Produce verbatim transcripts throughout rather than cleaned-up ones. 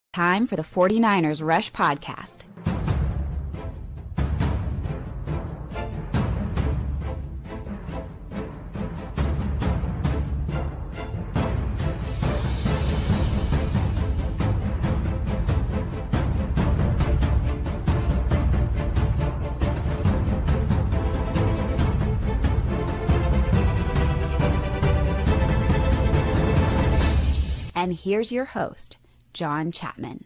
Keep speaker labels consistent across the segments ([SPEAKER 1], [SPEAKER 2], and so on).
[SPEAKER 1] Time for the 49ers Rush Podcast. And here's your host, John Chapman.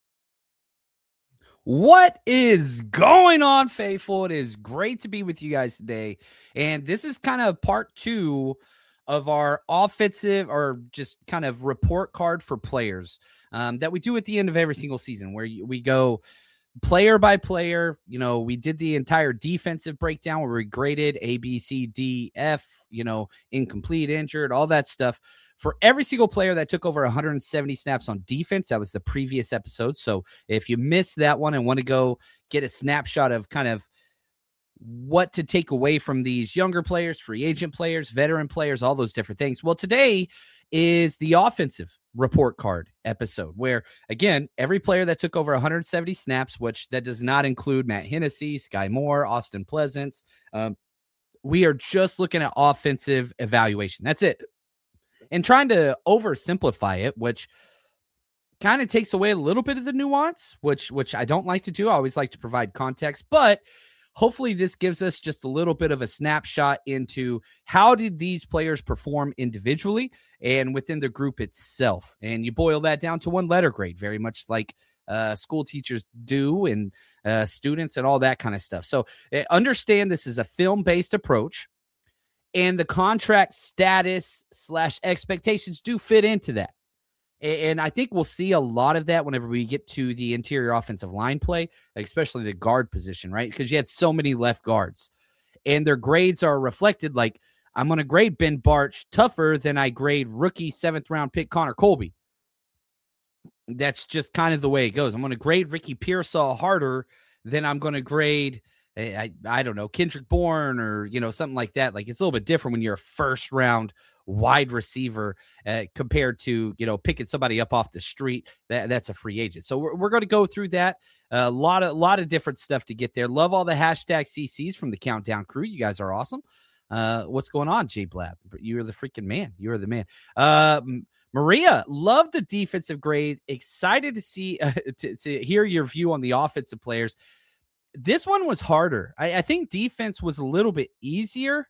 [SPEAKER 2] What is going on, faithful? It is great to be with you guys today. And this is kind of part two of our offensive or just kind of report card for players um, that we do at the end of every single season, where we go player by player. You know, we did the entire defensive breakdown where we graded A, B, C, D, F, you know, incomplete, injured, all that stuff. For every single player that took over one hundred seventy snaps on defense, that was the previous episode. So if you missed that one and want to go get a snapshot of kind of what to take away from these younger players, free agent players, veteran players, all those different things. Well, today is the offensive report card episode where, again, every player that took over one hundred seventy snaps, which that does not include Matt Hennessy, Sky Moore, Austin Pleasance. Um, we are just looking at offensive evaluation. That's it. And trying to oversimplify it, which kind of takes away a little bit of the nuance, which which I don't like to do. I always like to provide context, but hopefully this gives us just a little bit of a snapshot into how did these players perform individually and within the group itself. And you boil that down to one letter grade, very much like uh, school teachers do and uh, students and all that kind of stuff. So uh, understand this is a film-based approach. And the contract status slash expectations do fit into that. And I think we'll see a lot of that whenever we get to the interior offensive line play, especially the guard position, right? Because you had so many left guards. And their grades are reflected like, I'm going to grade Ben Bartch tougher than I grade rookie seventh-round pick Connor Colby. That's just kind of the way it goes. I'm going to grade Ricky Pearsall harder than I'm going to grade I, I don't know, Kendrick Bourne or, you know, something like that. Like, it's a little bit different when you're a first round wide receiver uh, compared to, you know, picking somebody up off the street. That, that's a free agent. So we're, we're going to go through that. A lot of, lot of different stuff to get there. Love all the hashtag C Cs from the Countdown crew. You guys are awesome. Uh, what's going on, J Blab? You're the freaking man. You're the man. Uh, Maria, love the defensive grade. Excited to see, uh, to, to hear your view on the offensive players. This one was harder. I, I think defense was a little bit easier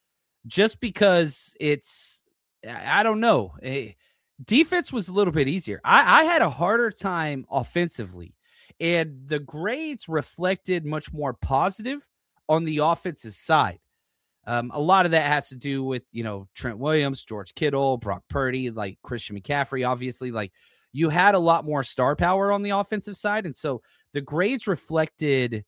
[SPEAKER 2] just because it's, I don't know. Eh, defense was a little bit easier. I, I had a harder time offensively, and the grades reflected much more positive on the offensive side. Um, a lot of that has to do with, you know, Trent Williams, George Kittle, Brock Purdy, like Christian McCaffrey, obviously, like you had a lot more star power on the offensive side. And so the grades reflected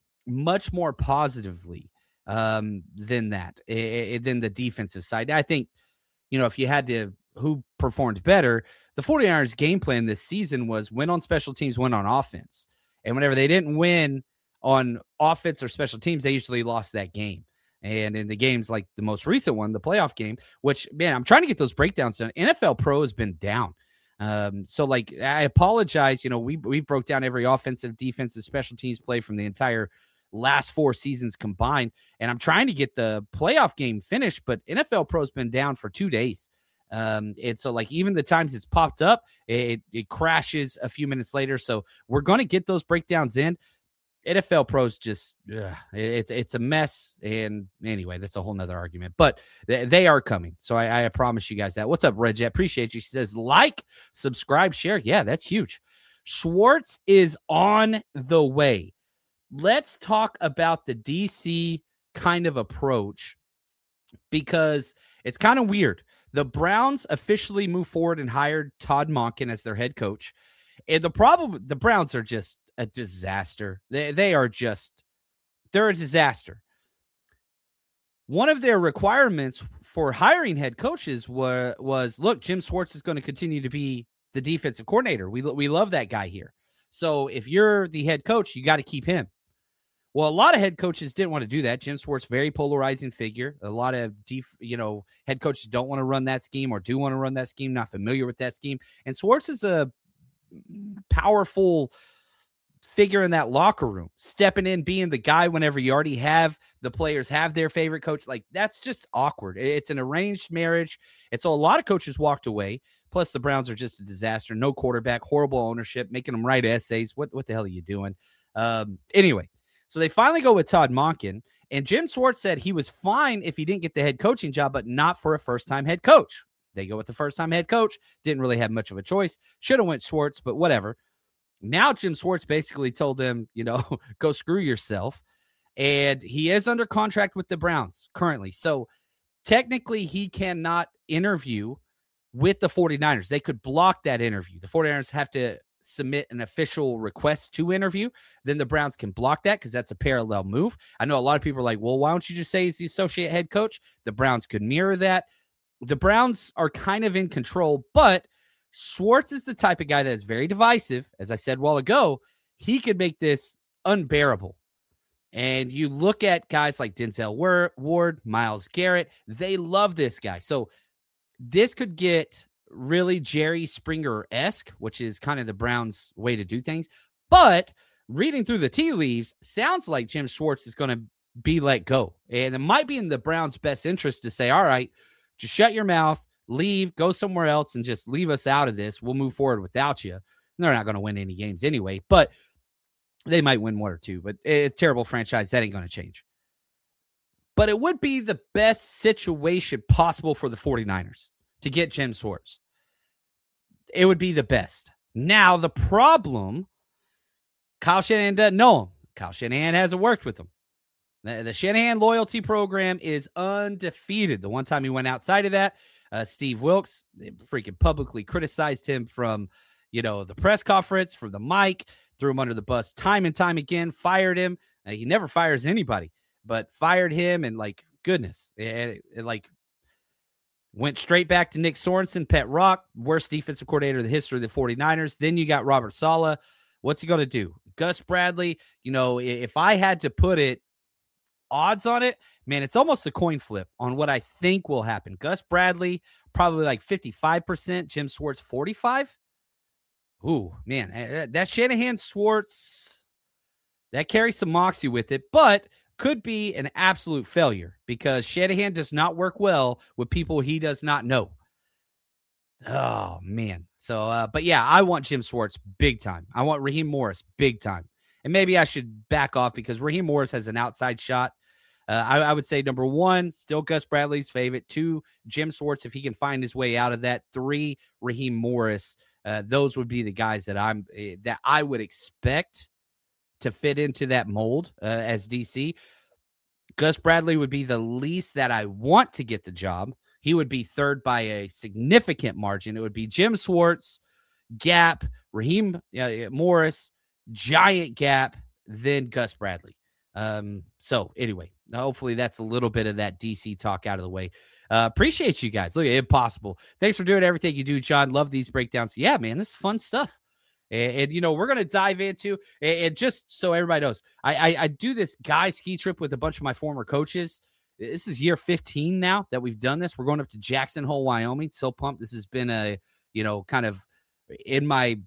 [SPEAKER 2] much more positively um, than that, uh, than the defensive side. I think, you know, if you had to, who performed better, the 49ers game plan this season was win on special teams, win on offense. And whenever they didn't win on offense or special teams, they usually lost that game. And in the games like the most recent one, the playoff game, which, man, I'm trying to get those breakdowns done. N F L Pro has been down. Um, so like, I apologize. You know, we, we broke down every offensive, defensive, special teams play from the entire last four seasons combined. And I'm trying to get the playoff game finished, but N F L Pro's been down for two days. Um, and so like, even the times it's popped up, it, it crashes a few minutes later. So we're going to get those breakdowns in. N F L Pro's just, ugh, it, it's a mess. And anyway, that's a whole nother argument, but they, they are coming. So I, I promise you guys that. What's up, Reggie? I appreciate you. She says, like, subscribe, share. Yeah, that's huge. Schwartz is on the way. Let's talk about the D C kind of approach, because it's kind of weird. The Browns officially moved forward and hired Todd Monken as their head coach. And the problem, the Browns are just a disaster. They they are just, they're a disaster. One of their requirements for hiring head coaches were, was, look, Jim Schwartz is going to continue to be the defensive coordinator. We, we love that guy here. So if you're the head coach, you got to keep him. Well, a lot of head coaches didn't want to do that. Jim Schwartz, very polarizing figure. A lot of, def, you know, head coaches don't want to run that scheme or do want to run that scheme, not familiar with that scheme. And Schwartz is a powerful figure in that locker room, stepping in, being the guy whenever you already have the players have their favorite coach. Like, that's just awkward. It's an arranged marriage. And so a lot of coaches walked away. Plus, the Browns are just a disaster. No quarterback, horrible ownership, making them write essays. What, what the hell are you doing? Um, anyway, so they finally go with Todd Monken. And Jim Schwartz said he was fine if he didn't get the head coaching job, but not for a first-time head coach. They go with the first-time head coach. Didn't really have much of a choice. Should have went Schwartz, but whatever. Now Jim Schwartz basically told him, you know, go screw yourself. And he is under contract with the Browns currently. So technically he cannot interview with the 49ers. They could block that interview. The 49ers have to submit an official request to interview. Then the Browns can block that because that's a parallel move. I know a lot of people are like, well, why don't you just say he's the associate head coach? The Browns could mirror that. The Browns are kind of in control, but Schwartz is the type of guy that is very divisive. As I said a while ago, he could make this unbearable. And you look at guys like Denzel Ward, Myles Garrett, they love this guy. So this could get really Jerry Springer-esque, which is kind of the Browns' way to do things. But reading through the tea leaves, sounds like Jim Schwartz is going to be let go. And it might be in the Browns' best interest to say, all right, just shut your mouth, leave, go somewhere else, and just leave us out of this. We'll move forward without you. And they're not going to win any games anyway, but they might win one or two. But it's a terrible franchise. That ain't going to change. But it would be the best situation possible for the 49ers to get Jim Schwartz. It would be the best. Now, the problem, Kyle Shanahan doesn't know him. Kyle Shanahan hasn't worked with him. The, the Shanahan loyalty program is undefeated. The one time he went outside of that, uh, Steve Wilkes freaking publicly criticized him from, you know, the press conference, from the mic, threw him under the bus time and time again, fired him. Uh, he never fires anybody, but fired him, and like, goodness, it, it, it like went straight back to Nick Sorensen, Pet Rock, worst defensive coordinator in the history of the 49ers. Then you got Robert Saleh. What's he going to do? Gus Bradley, you know, if I had to put it, odds on it, man, it's almost a coin flip on what I think will happen. Gus Bradley, probably like fifty-five percent. Jim Schwartz, forty-five. Ooh, man, that Shanahan Schwartz, that carries some moxie with it, but could be an absolute failure because Shanahan does not work well with people he does not know. Oh, man. So, uh, but yeah, I want Jim Schwartz big time. I want Raheem Morris big time. And maybe I should back off because Raheem Morris has an outside shot. Uh, I, I would say number one, still Gus Bradley's favorite. Two, Jim Schwartz, if he can find his way out of that. Three, Raheem Morris. Uh, those would be the guys that I'm uh, that I would expect to fit into that mold uh, as D C. Gus Bradley would be the least that I want to get the job. He would be third by a significant margin. It would be Jim Schwartz, gap, Raheem uh, Morris, giant gap, then Gus Bradley. Um, so anyway, hopefully that's a little bit of that D C talk out of the way. Uh, appreciate you guys. Look, impossible. Thanks for doing everything you do, John. Love these breakdowns. Yeah, man, this is fun stuff. And, and you know, we're going to dive into, and, and just so everybody knows, I, I, I do this guy ski trip with a bunch of my former coaches. This is year fifteen now that we've done this. We're going up to Jackson Hole, Wyoming. So pumped. This has been a, you know, kind of in my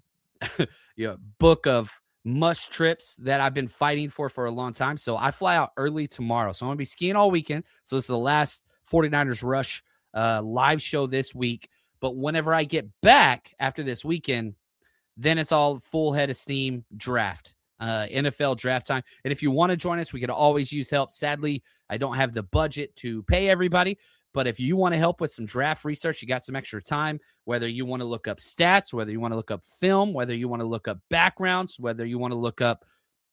[SPEAKER 2] you know, book of must trips that I've been fighting for for a long time. So I fly out early tomorrow. So I'm going to be skiing all weekend. So this is the last 49ers Rush uh, live show this week. But whenever I get back after this weekend, then it's all full head of steam draft, uh, N F L draft time. And if you want to join us, we could always use help. Sadly, I don't have the budget to pay everybody. But if you want to help with some draft research, you got some extra time, whether you want to look up stats, whether you want to look up film, whether you want to look up backgrounds, whether you want to look up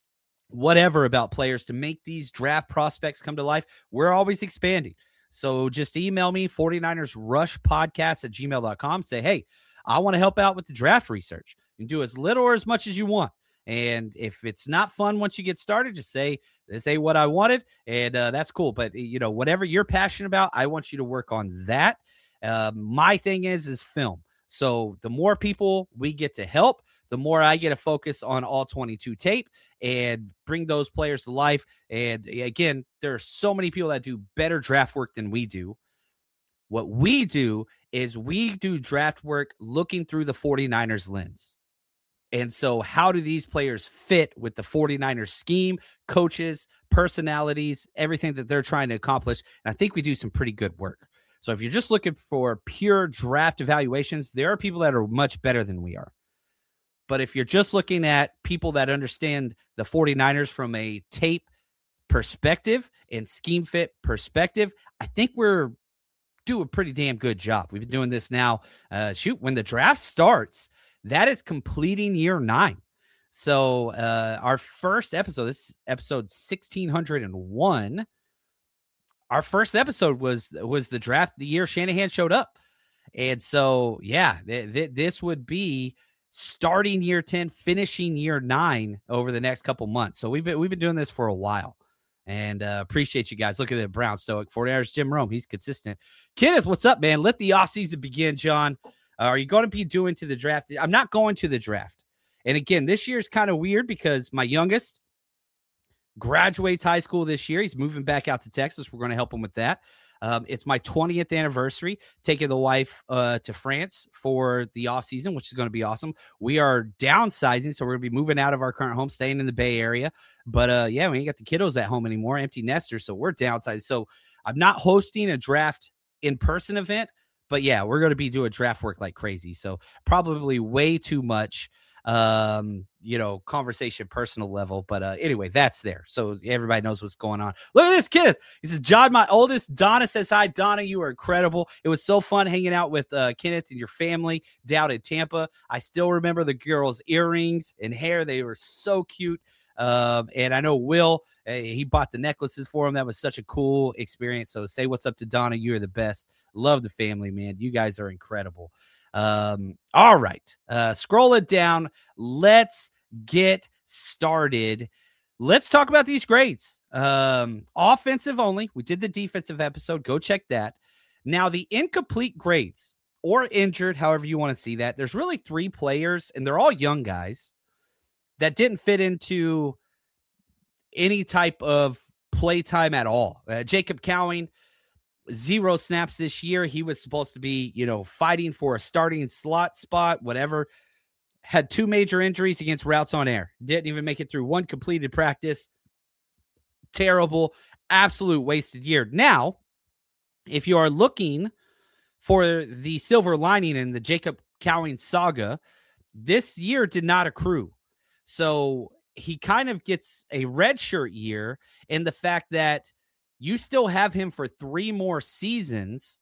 [SPEAKER 2] whatever about players to make these draft prospects come to life, we're always expanding. So just email me, 49ers Rush Podcast at gmail dot com. Say, hey, I want to help out with the draft research. You can do as little or as much as you want. And if it's not fun once you get started, just say, this ain't what I wanted, and uh, that's cool. But, you know, whatever you're passionate about, I want you to work on that. Uh, my thing is, is film. So the more people we get to help, the more I get to focus on all twenty-two tape and bring those players to life. And, again, there are so many people that do better draft work than we do. What we do is we do draft work looking through the 49ers lens. And so how do these players fit with the 49ers scheme, coaches, personalities, everything that they're trying to accomplish? And I think we do some pretty good work. So if you're just looking for pure draft evaluations, there are people that are much better than we are. But if you're just looking at people that understand the 49ers from a tape perspective and scheme fit perspective, I think we're doing a pretty damn good job. We've been doing this now. Uh, shoot, when the draft starts, that is completing year nine. So uh, our first episode, this is episode sixteen oh one. Our first episode was was the draft the year Shanahan showed up. And so, yeah, th- th- this would be starting year ten, finishing year nine over the next couple months. So we've been, we've been doing this for a while. And uh, appreciate you guys. Look at that Brown Stoic, 49ers Jim Rome. He's consistent. Kenneth, what's up, man? Let the offseason begin, John. Uh, are you going to be doing to the draft? I'm not going to the draft. And again, this year is kind of weird because my youngest graduates high school this year. He's moving back out to Texas. We're going to help him with that. Um, it's my twentieth anniversary, taking the wife uh, to France for the offseason, which is going to be awesome. We are downsizing, so we're going to be moving out of our current home, staying in the Bay Area. But, uh, yeah, we ain't got the kiddos at home anymore, empty nesters, so we're downsizing. So I'm not hosting a draft in-person event, but, yeah, we're going to be doing draft work like crazy. So probably way too much um you know conversation personal level, but uh anyway, that's there so everybody knows what's going on. Look at this kid. He says, John, my oldest. Donna says hi. Donna, you are incredible. It was so fun hanging out with uh Kenneth and your family down in Tampa. I still remember the girls' earrings and hair. They were so cute. Um and I know Will, uh, he bought the necklaces for him. That was such a cool experience. So say what's up to Donna. You're the best. Love the family, man. You guys are incredible. Um, all right. Uh, scroll it down. Let's get started. Let's talk about these grades. Um, offensive only. We did the defensive episode. Go check that. Now, the incomplete grades or injured, however you want to see that. There's really three players, and they're all young guys that didn't fit into any type of play time at all. Uh, Jacob Cowing, zero snaps this year. He was supposed to be, you know, fighting for a starting slot spot, whatever. Had two major injuries against routes on air. Didn't even make it through one completed practice. Terrible, absolute wasted year. Now, if you are looking for the silver lining in the Jacob Cowing saga, this year did not accrue. So he kind of gets a redshirt year in the fact that you still have him for three more seasons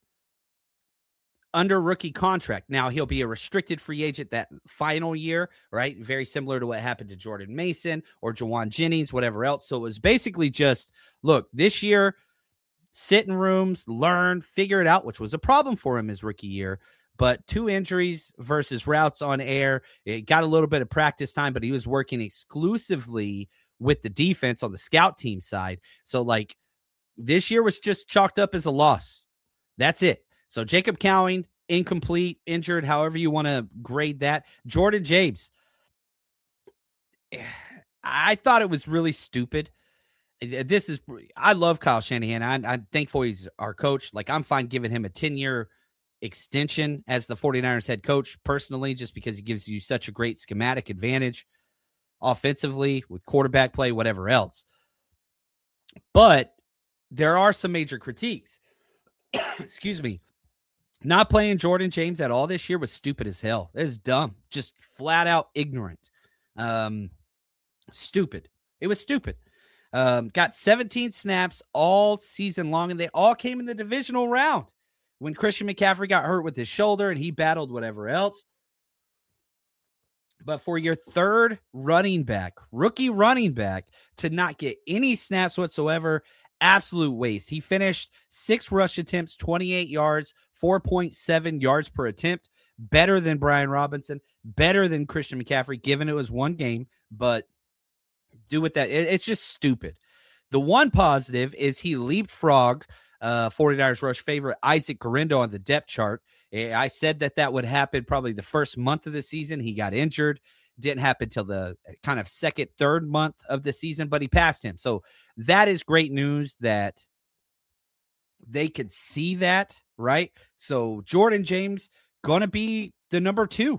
[SPEAKER 2] under rookie contract. Now, he'll be a restricted free agent that final year, right? Very similar to what happened to Jordan Mason or Jawan Jennings, whatever else. So it was basically just, look, this year, sit in rooms, learn, figure it out, which was a problem for him his rookie year. But two injuries versus routes on air. It got a little bit of practice time, but he was working exclusively with the defense on the scout team side. So, like, this year was just chalked up as a loss. That's it. So Jacob Cowing, incomplete, injured, however you want to grade that. Jordan James, I thought it was really stupid. This is, I love Kyle Shanahan. I'm, I'm thankful he's our coach. Like, I'm fine giving him a ten-year extension as the 49ers head coach personally, just because he gives you such a great schematic advantage offensively with quarterback play, whatever else. But there are some major critiques. Excuse me. Not playing Jordan James at all this year was stupid as hell. It was dumb. Just flat out ignorant. Um, stupid. It was stupid. Um, got seventeen snaps all season long, and they all came in the divisional round when Christian McCaffrey got hurt with his shoulder and he battled whatever else. But for your third running back, rookie running back, to not get any snaps whatsoever, absolute waste. He finished six rush attempts, twenty-eight yards, four point seven yards per attempt. Better than Brian Robinson, better than Christian McCaffrey, given it was one game. But do with that. It, it's just stupid. The one positive is he leapfrogged uh, 49ers rush favorite Isaac Guerendo on the depth chart. I said that that would happen probably the first month of the season. He got injured. Didn't happen till the kind of second, third month of the season, but he passed him. So that is great news that they could see that, right? So Jordan James going to be the number two.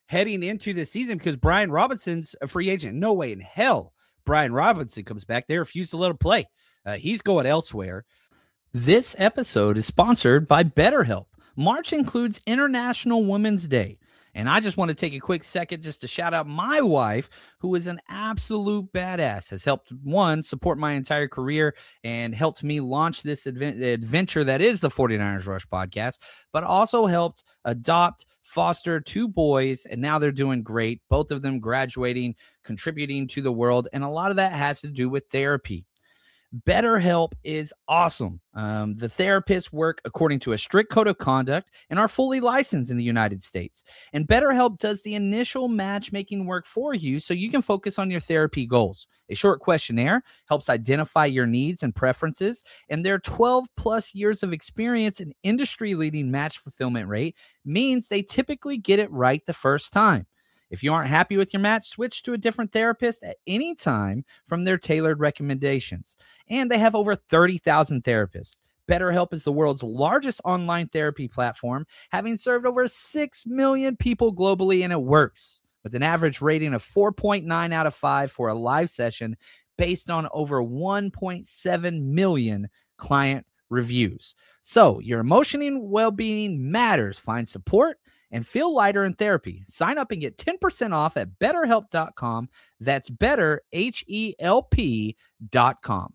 [SPEAKER 2] heading into this season because Brian Robinson's a free agent. No way in hell Brian Robinson comes back. They refuse to let him play. Uh, he's going elsewhere. This episode is sponsored by BetterHelp. March includes International Women's Day. And I just want to take a quick second just to shout out my wife, who is an absolute badass, has helped, one, support my entire career and helped me launch this advent- adventure that is the 49ers Rush podcast, but also helped adopt, foster two boys, and now they're doing great. Both of them graduating, contributing to the world, and a lot of that has to do with therapy. BetterHelp is awesome. Um, the therapists work according to a strict code of conduct and are fully licensed in the United States. And BetterHelp does the initial matchmaking work for you so you can focus on your therapy goals. A short questionnaire helps identify your needs and preferences, and their twelve plus years of experience and industry-leading match fulfillment rate means they typically get it right the first time. If you aren't happy with your match, switch to a different therapist at any time from their tailored recommendations. And they have over thirty thousand therapists. BetterHelp is the world's largest online therapy platform, having served over six million people globally, and it works with an average rating of four point nine out of five for a live session based on over one point seven million client reviews. So your emotional well-being matters. Find support and feel lighter in therapy. Sign up and get ten percent off at better help dot com. That's better, H E L P dot com.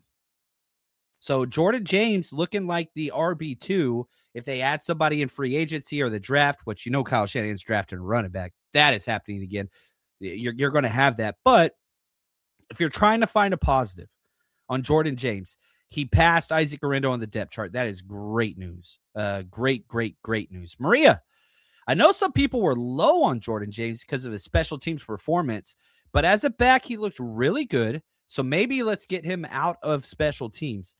[SPEAKER 2] So Jordan James looking like the R B two if they add somebody in free agency or the draft, which you know Kyle Shanahan's drafting a running back. That is happening again. You're, you're going to have that. But if you're trying to find a positive on Jordan James, he passed Isaac Guerrero on the depth chart. That is great news. Uh, great, great, great news. Maria, I know some people were low on Jordan James because of his special teams performance, but as a back, he looked really good. So maybe let's get him out of special teams.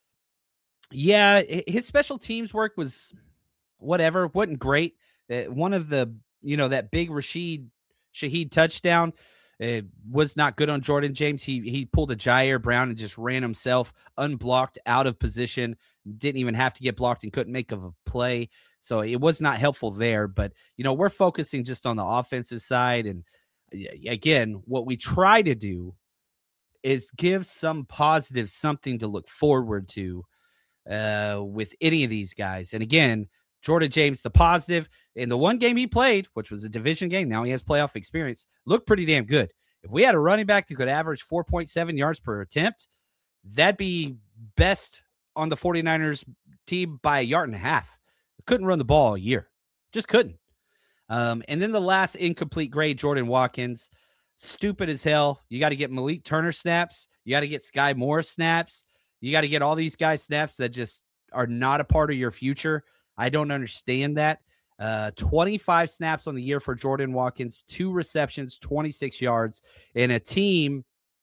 [SPEAKER 2] Yeah, his special teams work was whatever, wasn't great. Uh, one of the, you know, that big Rashid Shaheed touchdown uh, was not good on Jordan James. He he pulled a Jair Brown and just ran himself unblocked out of position. Didn't even have to get blocked and couldn't make of a play. So it was not helpful there. But, you know, we're focusing just on the offensive side. And again, what we try to do is give some positive something to look forward to uh, with any of these guys. And again, Jordan James, the positive in the one game he played, which was a division game, now he has playoff experience, looked pretty damn good. If we had a running back that could average four point seven yards per attempt, that'd be best on the 49ers team by a yard and a half. Couldn't run the ball all year. Just couldn't. Um, and then the last incomplete grade, Jordan Watkins, stupid as hell. You got to get Malik Turner snaps. You got to get Sky Morris snaps. You got to get all these guys snaps that just are not a part of your future. I don't understand that. Uh, twenty-five snaps on the year for Jordan Watkins, two receptions, twenty-six yards, and a team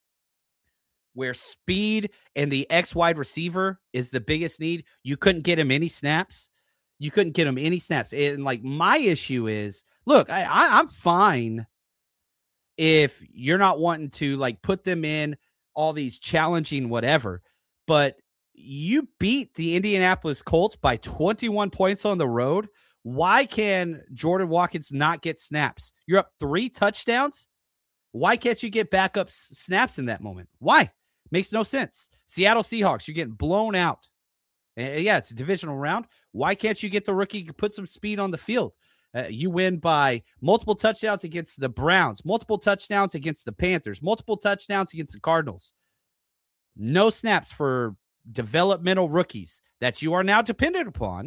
[SPEAKER 2] where speed and the X wide receiver is the biggest need. You couldn't get him any snaps. You couldn't get him any snaps. And like my issue is, look, I, I, I'm fine if you're not wanting to like put them in all these challenging whatever, but you beat the Indianapolis Colts by twenty-one points on the road. Why can Jordan Watkins not get snaps? You're up three touchdowns. Why can't you get backup snaps in that moment? Why? Makes no sense. Seattle Seahawks, you're getting blown out. And yeah, it's a divisional round. Why can't you get the rookie to put some speed on the field? Uh, you win by multiple touchdowns against the Browns, multiple touchdowns against the Panthers, multiple touchdowns against the Cardinals. No snaps for developmental rookies that you are now dependent upon.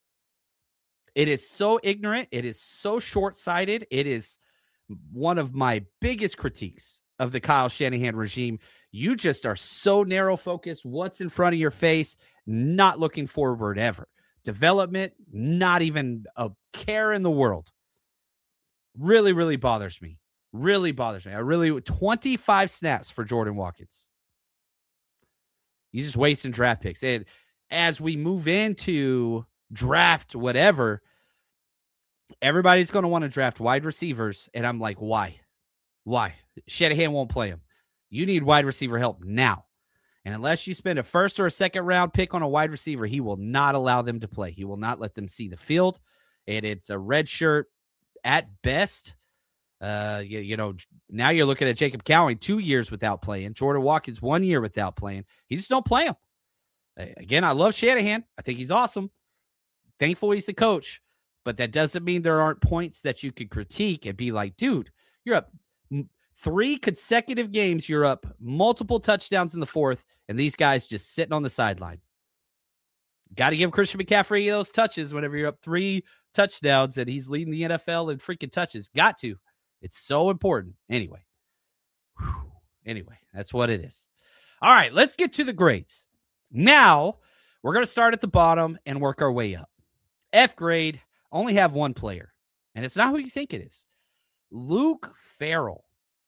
[SPEAKER 2] It is so ignorant. It is so short-sighted. It is one of my biggest critiques of the Kyle Shanahan regime. You just are so narrow-focused. What's in front of your face? Not looking forward ever. Development, not even a care in the world. Really, really bothers me. Really bothers me. I really, twenty-five snaps for Jordan Watkins. You just wasting draft picks. And as we move into draft whatever, everybody's going to want to draft wide receivers. And I'm like, why? Why? Shanahan won't play him. You need wide receiver help now. And unless you spend a first or a second round pick on a wide receiver, he will not allow them to play. He will not let them see the field. And it's a red shirt at best. Uh, you, you know, now you're looking at Jacob Cowing two years without playing. Jordan Watkins one year without playing. He just don't play him. Again, I love Shanahan. I think he's awesome. Thankful he's the coach, but that doesn't mean there aren't points that you could critique and be like, dude, you're up three consecutive games. You're up multiple touchdowns in the fourth, and these guys just sitting on the sideline. Got to give Christian McCaffrey those touches whenever you're up three touchdowns and he's leading the N F L in freaking touches. Got to. It's so important. Anyway. Whew. Anyway, that's what it is. All right, let's get to the grades. Now, we're going to start at the bottom and work our way up. F grade, only have one player, and it's not who you think it is. Luke Farrell.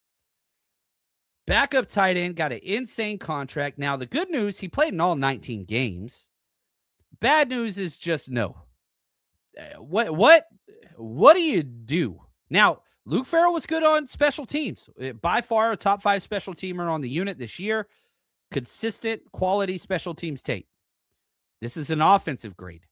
[SPEAKER 2] Backup tight end, got an insane contract. Now, the good news, he played in all nineteen games. Bad news is just no. What what what do you do? Now, Luke Farrell was good on special teams. By far a top five special teamer on the unit this year. Consistent quality special teams tape. This is an offensive grade.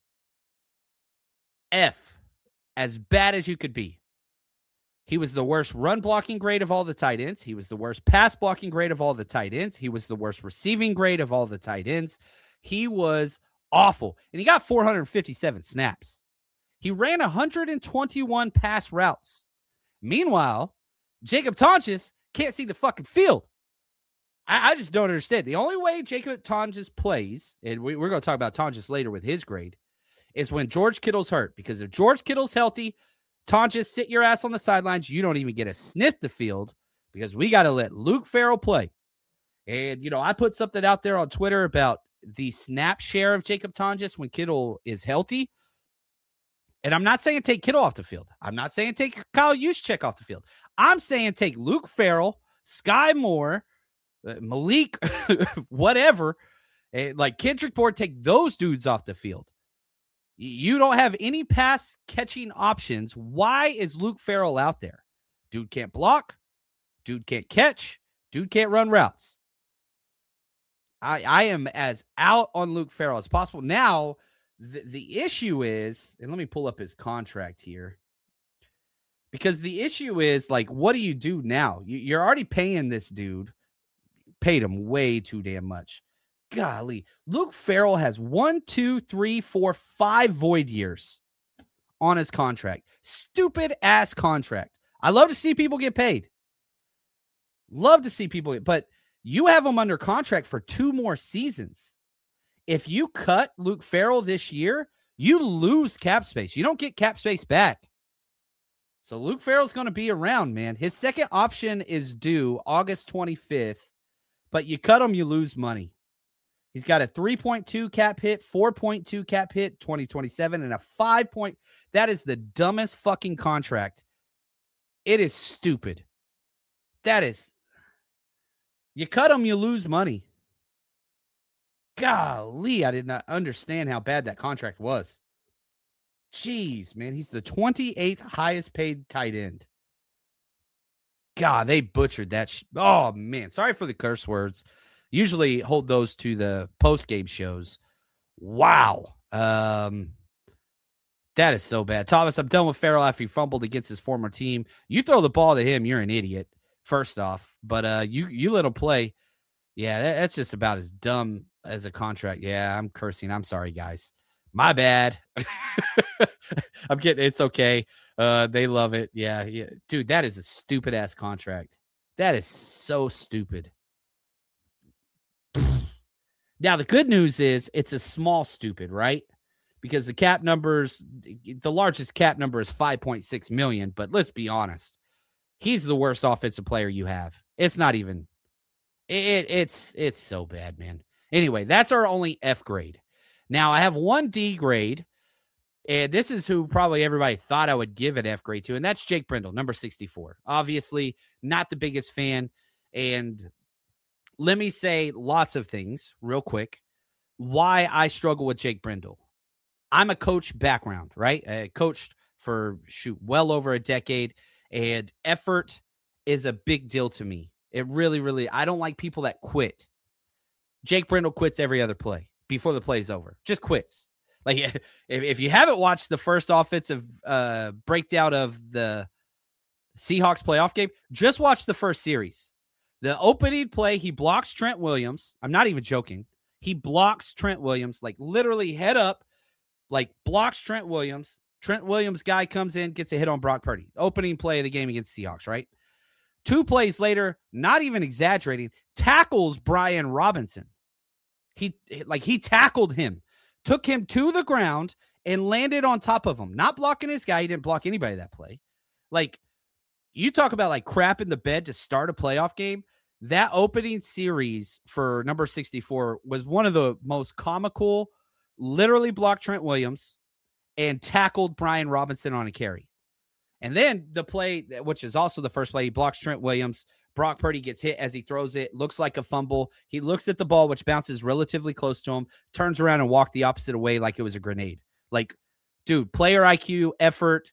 [SPEAKER 2] F, as bad as you could be. He was the worst run blocking grade of all the tight ends. He was the worst pass blocking grade of all the tight ends. He was the worst receiving grade of all the tight ends. He was awful. And he got four hundred fifty-seven snaps. He ran one hundred twenty-one pass routes. Meanwhile, Jacob Tonjes can't see the fucking field. I, I just don't understand. The only way Jacob Tonjes plays, and we, we're going to talk about Tonjes later with his grade, is when George Kittle's hurt. Because if George Kittle's healthy, Tonjes, sit your ass on the sidelines. You don't even get to sniff the field because we got to let Luke Farrell play. And, you know, I put something out there on Twitter about the snap share of Jacob Tonjes when Kittle is healthy. And I'm not saying take Kittle off the field. I'm not saying take Kyle Juszczyk off the field. I'm saying take Luke Farrell, Sky Moore, uh, Malik, whatever, uh, like Kendrick Bourne, take those dudes off the field. You don't have any pass catching options. Why is Luke Farrell out there? Dude can't block. Dude can't catch. Dude can't run routes. I, I am as out on Luke Farrell as possible. Now, the, the issue is, and let me pull up his contract here. Because the issue is, like, what do you do now? You, you're already paying this dude. Paid him way too damn much. Golly. Luke Farrell has one, two, three, four, five void years on his contract. Stupid ass contract. I love to see people get paid. Love to see people get, but you have him under contract for two more seasons. If you cut Luke Farrell this year, you lose cap space. You don't get cap space back. So Luke Farrell's going to be around, man. His second option is due August twenty-fifth, but you cut him, you lose money. He's got a three point two cap hit, four point two cap hit, twenty twenty-seven, and a five point. That is the dumbest fucking contract. It is stupid. That is. You cut him, you lose money. Golly, I did not understand how bad that contract was. Jeez, man. He's the twenty-eighth highest paid tight end. God, they butchered that. Sh- oh, man. Sorry for the curse words. Usually hold those to the post-game shows. Wow. Um, that is so bad. Thomas, I'm done with Farrell after he fumbled against his former team. You throw the ball to him, you're an idiot, first off. But uh, you, you let him play. Yeah, that, that's just about as dumb as a contract. Yeah, I'm cursing. I'm sorry, guys. My bad. I'm kidding. It's okay. Uh, they love it. Yeah, yeah. Dude, that is a stupid-ass contract. That is so stupid. Now, the good news is it's a small stupid, right? Because the cap numbers, the largest cap number is five point six million dollars, but let's be honest. He's the worst offensive player you have. It's not even, it, it's, it's so bad, man. Anyway, that's our only F grade. Now, I have one D grade, and this is who probably everybody thought I would give an F grade to, and that's Jake Brendel, number sixty-four. Obviously, not the biggest fan, and let me say lots of things real quick. Why I struggle with Jake Brendel. I'm a coach background, right? I coached for, shoot, well over a decade, and effort is a big deal to me. It really, really, I don't like people that quit. Jake Brendel quits every other play before the play's over. Just quits. Like, if, if you haven't watched the first offensive uh, breakdown of the Seahawks playoff game. Just watch the first series. The opening play, he blocks Trent Williams. I'm not even joking. He blocks Trent Williams, like literally head up, like blocks Trent Williams. Trent Williams guy comes in, gets a hit on Brock Purdy. Opening play of the game against Seahawks, right? Two plays later, not even exaggerating, tackles Brian Robinson. He like he tackled him, took him to the ground, and landed on top of him. Not blocking his guy. He didn't block anybody that play. Like, you talk about like crap in the bed to start a playoff game. That opening series for number sixty-four was one of the most comical. Literally blocked Trent Williams and tackled Brian Robinson on a carry. And then the play, which is also the first play, he blocks Trent Williams. Brock Purdy gets hit as he throws it. Looks like a fumble. He looks at the ball, which bounces relatively close to him, turns around and walks the opposite way like it was a grenade. Like, dude, player I Q, effort,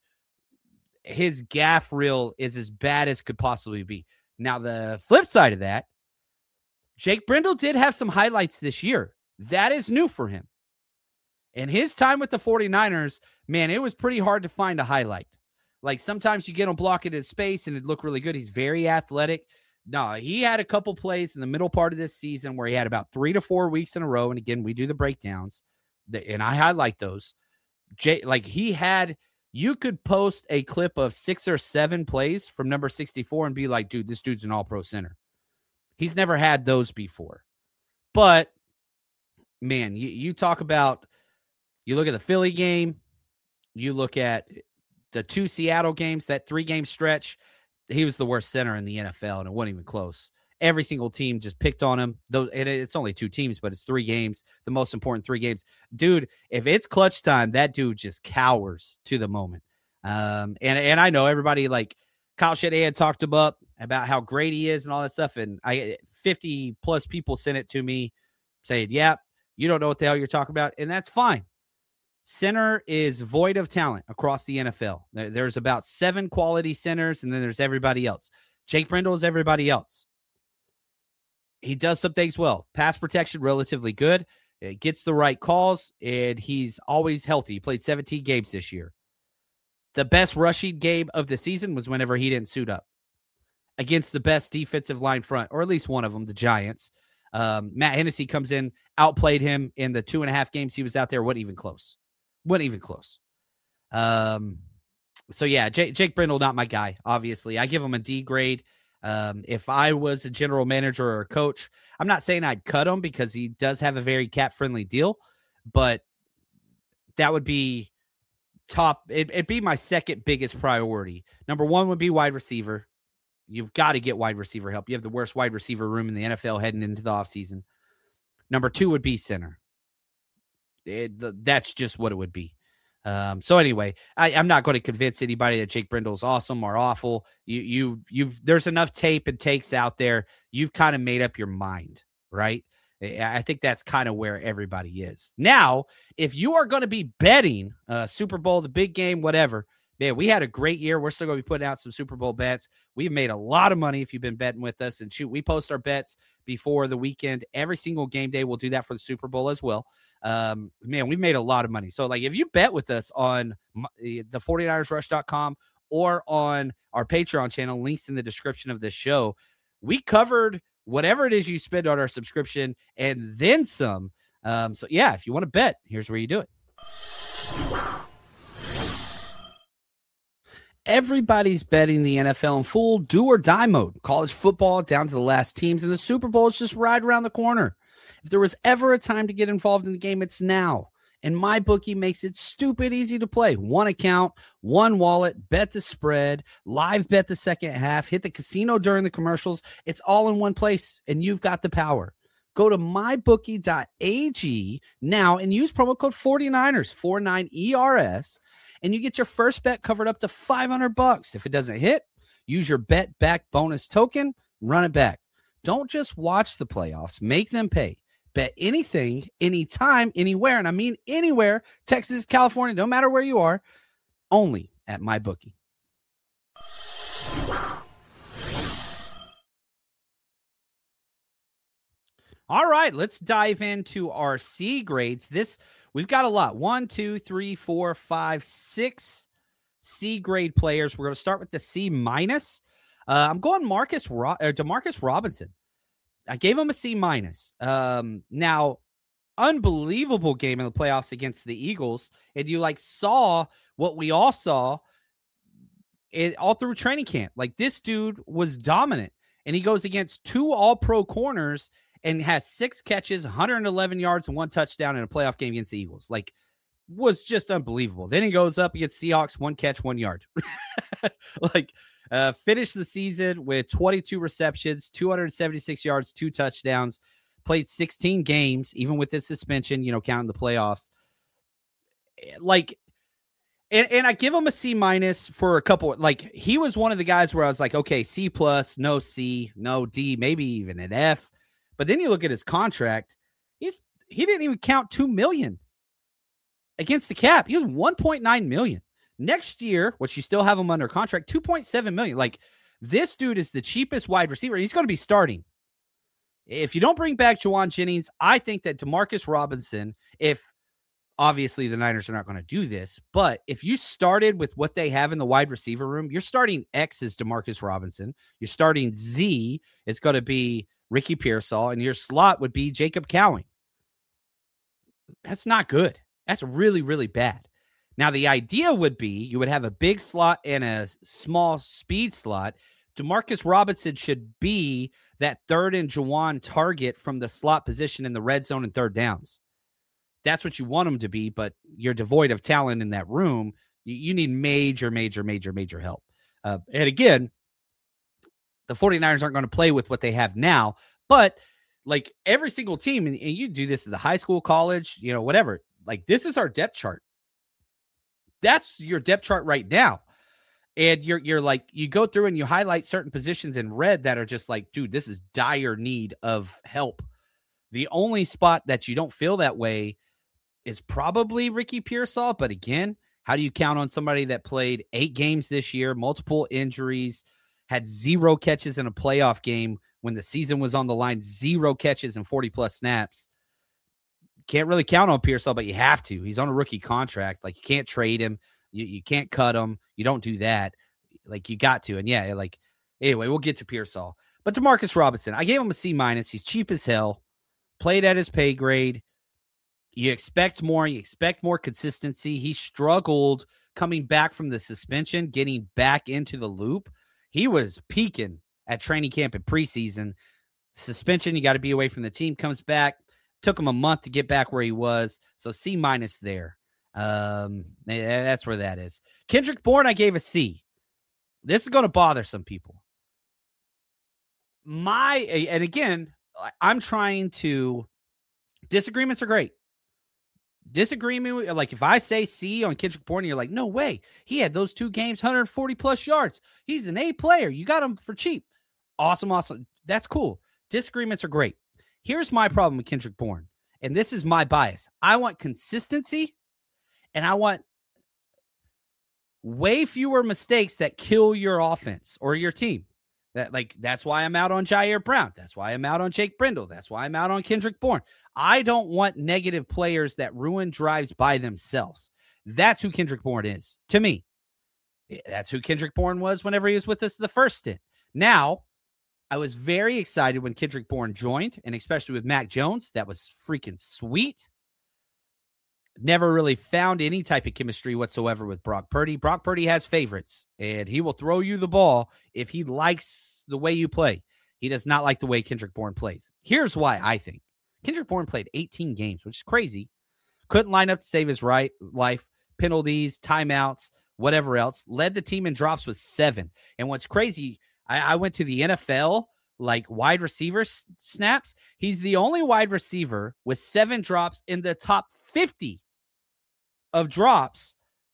[SPEAKER 2] his gaff reel is as bad as could possibly be. Now, the flip side of that, Jake Brendel did have some highlights this year. That is new for him. And his time with the 49ers, man, it was pretty hard to find a highlight. Like, sometimes you get him blocking in space and it'd look really good. He's very athletic. No, he had a couple plays in the middle part of this season where he had about three to four weeks in a row. And again, we do the breakdowns, and I highlight those. Jay, like, he had, you could post a clip of six or seven plays from number sixty-four and be like, dude, this dude's an all-pro center. He's never had those before. But, man, you, you talk about, you look at the Philly game, you look at the two Seattle games, that three-game stretch, he was the worst center in the N F L, and it wasn't even close. Every single team just picked on him. Though it's only two teams, but it's three games, the most important three games. Dude, if it's clutch time, that dude just cowers to the moment. Um, and, and I know everybody, like, Kyle Shanahan talked him up about how great he is and all that stuff, and I fifty-plus people sent it to me saying, yeah, you don't know what the hell you're talking about, and that's fine. Center is void of talent across the N F L. There's about seven quality centers, and then there's everybody else. Jake Brendel is everybody else. He does some things well. Pass protection, relatively good. It gets the right calls, and he's always healthy. He played seventeen games this year. The best rushing game of the season was whenever he didn't suit up against the best defensive line front, or at least one of them, the Giants. Um, Matt Hennessy comes in, outplayed him in the two and a half games he was out there. Wasn't even close. Wasn't even close. Um, so, yeah, Jake, Jake Brendel, not my guy, obviously. I give him a D grade. Um, if I was a general manager or a coach, I'm not saying I'd cut him because he does have a very cap-friendly deal, but that would be top. It, it'd be my second biggest priority. Number one would be wide receiver. You've got to get wide receiver help. You have the worst wide receiver room in the N F L heading into the offseason. Number two would be center. It, that's just what it would be. Um, so anyway, I, I'm not going to convince anybody that Jake Brendel's awesome or awful. You, you, you've, there's enough tape and takes out there. You've kind of made up your mind, right? I think that's kind of where everybody is. Now, if you are going to be betting uh, Super Bowl, the big game, whatever, man, we had a great year. We're still going to be putting out some Super Bowl bets. We've made a lot of money if you've been betting with us. And shoot, we post our bets before the weekend. Every single game day, we'll do that for the Super Bowl as well. Um, man, we've made a lot of money. So, like, if you bet with us on the forty niners rush dot com or on our Patreon channel, links in the description of this show, we covered whatever it is you spend on our subscription and then some. Um, so, yeah, if you want to bet, here's where you do it. Everybody's betting the N F L in full do or die mode. College football down to the last teams, and the Super Bowl is just right around the corner. If there was ever a time to get involved in the game, it's now. And MyBookie makes it stupid easy to play. One account, one wallet, bet the spread, live bet the second half, hit the casino during the commercials. It's all in one place, and you've got the power. Go to my bookie dot a g now and use promo code forty-niners, forty-nine E R S, and you get your first bet covered up to five hundred bucks. If it doesn't hit, use your bet back bonus token, run it back. Don't just watch the playoffs, make them pay. Bet anything, anytime, anywhere, and I mean anywhere, Texas, California, no matter where you are, only at MyBookie. All right, let's dive into our C grades. This, we've got a lot. One, two, three, four, five, six, C grade players. We're going to start with the C minus. Uh, I'm going Marcus Ro- or Demarcus Robinson. I gave him a C minus. Um, now, unbelievable game in the playoffs against the Eagles, and you like saw what we all saw it all through training camp. Like, this dude was dominant, and he goes against two all-pro corners and has six catches, one hundred eleven yards, and one touchdown in a playoff game against the Eagles. Like, was just unbelievable. Then he goes up against Seahawks, one catch, one yard. like, uh, finished the season with twenty-two receptions, two hundred seventy-six yards, two touchdowns. Played sixteen games, even with this suspension, you know, counting the playoffs. Like, and, and I give him a C minus for a couple. Like, he was one of the guys where I was like, okay, C plus, no C, no D, maybe even an F. But then you look at his contract, he's he didn't even count two million against the cap. He was one point nine million. Next year, which you still have him under contract, two point seven million. Like, this dude is the cheapest wide receiver. He's going to be starting. If you don't bring back Jauan Jennings, I think that Demarcus Robinson, if obviously the Niners are not going to do this, but if you started with what they have in the wide receiver room, you're starting X as Demarcus Robinson. You're starting Z is going to be Ricky Pearsall, and your slot would be Jacob Cowing. That's not good. That's really, really bad. Now, the idea would be you would have a big slot and a small speed slot. Demarcus Robinson should be that third and Jauan target from the slot position in the red zone and third downs. That's what you want him to be, but you're devoid of talent in that room. You, you need major, major, major, major help. Uh, and again, the 49ers aren't going to play with what they have now, but like every single team, and, and you do this at the high school, college, you know, whatever, like this is our depth chart. That's your depth chart right now. And you're you're like, you go through and you highlight certain positions in red that are just like, dude, this is dire need of help. The only spot that you don't feel that way is probably Ricky Pearsall. But again, how do you count on somebody that played eight games this year, multiple injuries, had zero catches in a playoff game when the season was on the line, zero catches and forty plus snaps? Can't really count on Pearsall, but you have to. He's on a rookie contract. Like, you can't trade him. You, you can't cut him. You don't do that. Like, you got to. And yeah, like, anyway, we'll get to Pearsall. But Demarcus Robinson, I gave him a C minus. He's cheap as hell. Played at his pay grade. You expect more. You expect more consistency. He struggled coming back from the suspension, getting back into the loop. He was peaking at training camp and preseason. Suspension, you got to be away from the team. Comes back. Took him a month to get back where he was. So C minus there. Um, that's where that is. Kendrick Bourne, I gave a C. This is going to bother some people. My, and again, I'm trying to, disagreements are great. Disagreement, like if I say C on Kendrick Bourne, you're like, no way. He had those two games, one hundred forty plus yards. He's an A player. You got him for cheap. Awesome, awesome. That's cool. Disagreements are great. Here's my problem with Kendrick Bourne, and this is my bias. I want consistency, and I want way fewer mistakes that kill your offense or your team. That like that's why I'm out on Jair Brown. That's why I'm out on Jake Brendel. That's why I'm out on Kendrick Bourne. I don't want negative players that ruin drives by themselves. That's who Kendrick Bourne is to me. That's who Kendrick Bourne was whenever he was with us the first stint. Now, I was very excited when Kendrick Bourne joined, and especially with Mac Jones. That was freaking sweet. Never really found any type of chemistry whatsoever with Brock Purdy. Brock Purdy has favorites, and he will throw you the ball if he likes the way you play. He does not like the way Kendrick Bourne plays. Here's why I think. Kendrick Bourne played eighteen games, which is crazy. Couldn't line up to save his right life. Penalties, timeouts, whatever else. Led the team in drops with seven. And what's crazy, I, I went to the N F L, like wide receiver s- snaps. He's the only wide receiver with seven drops in the top fifty of drops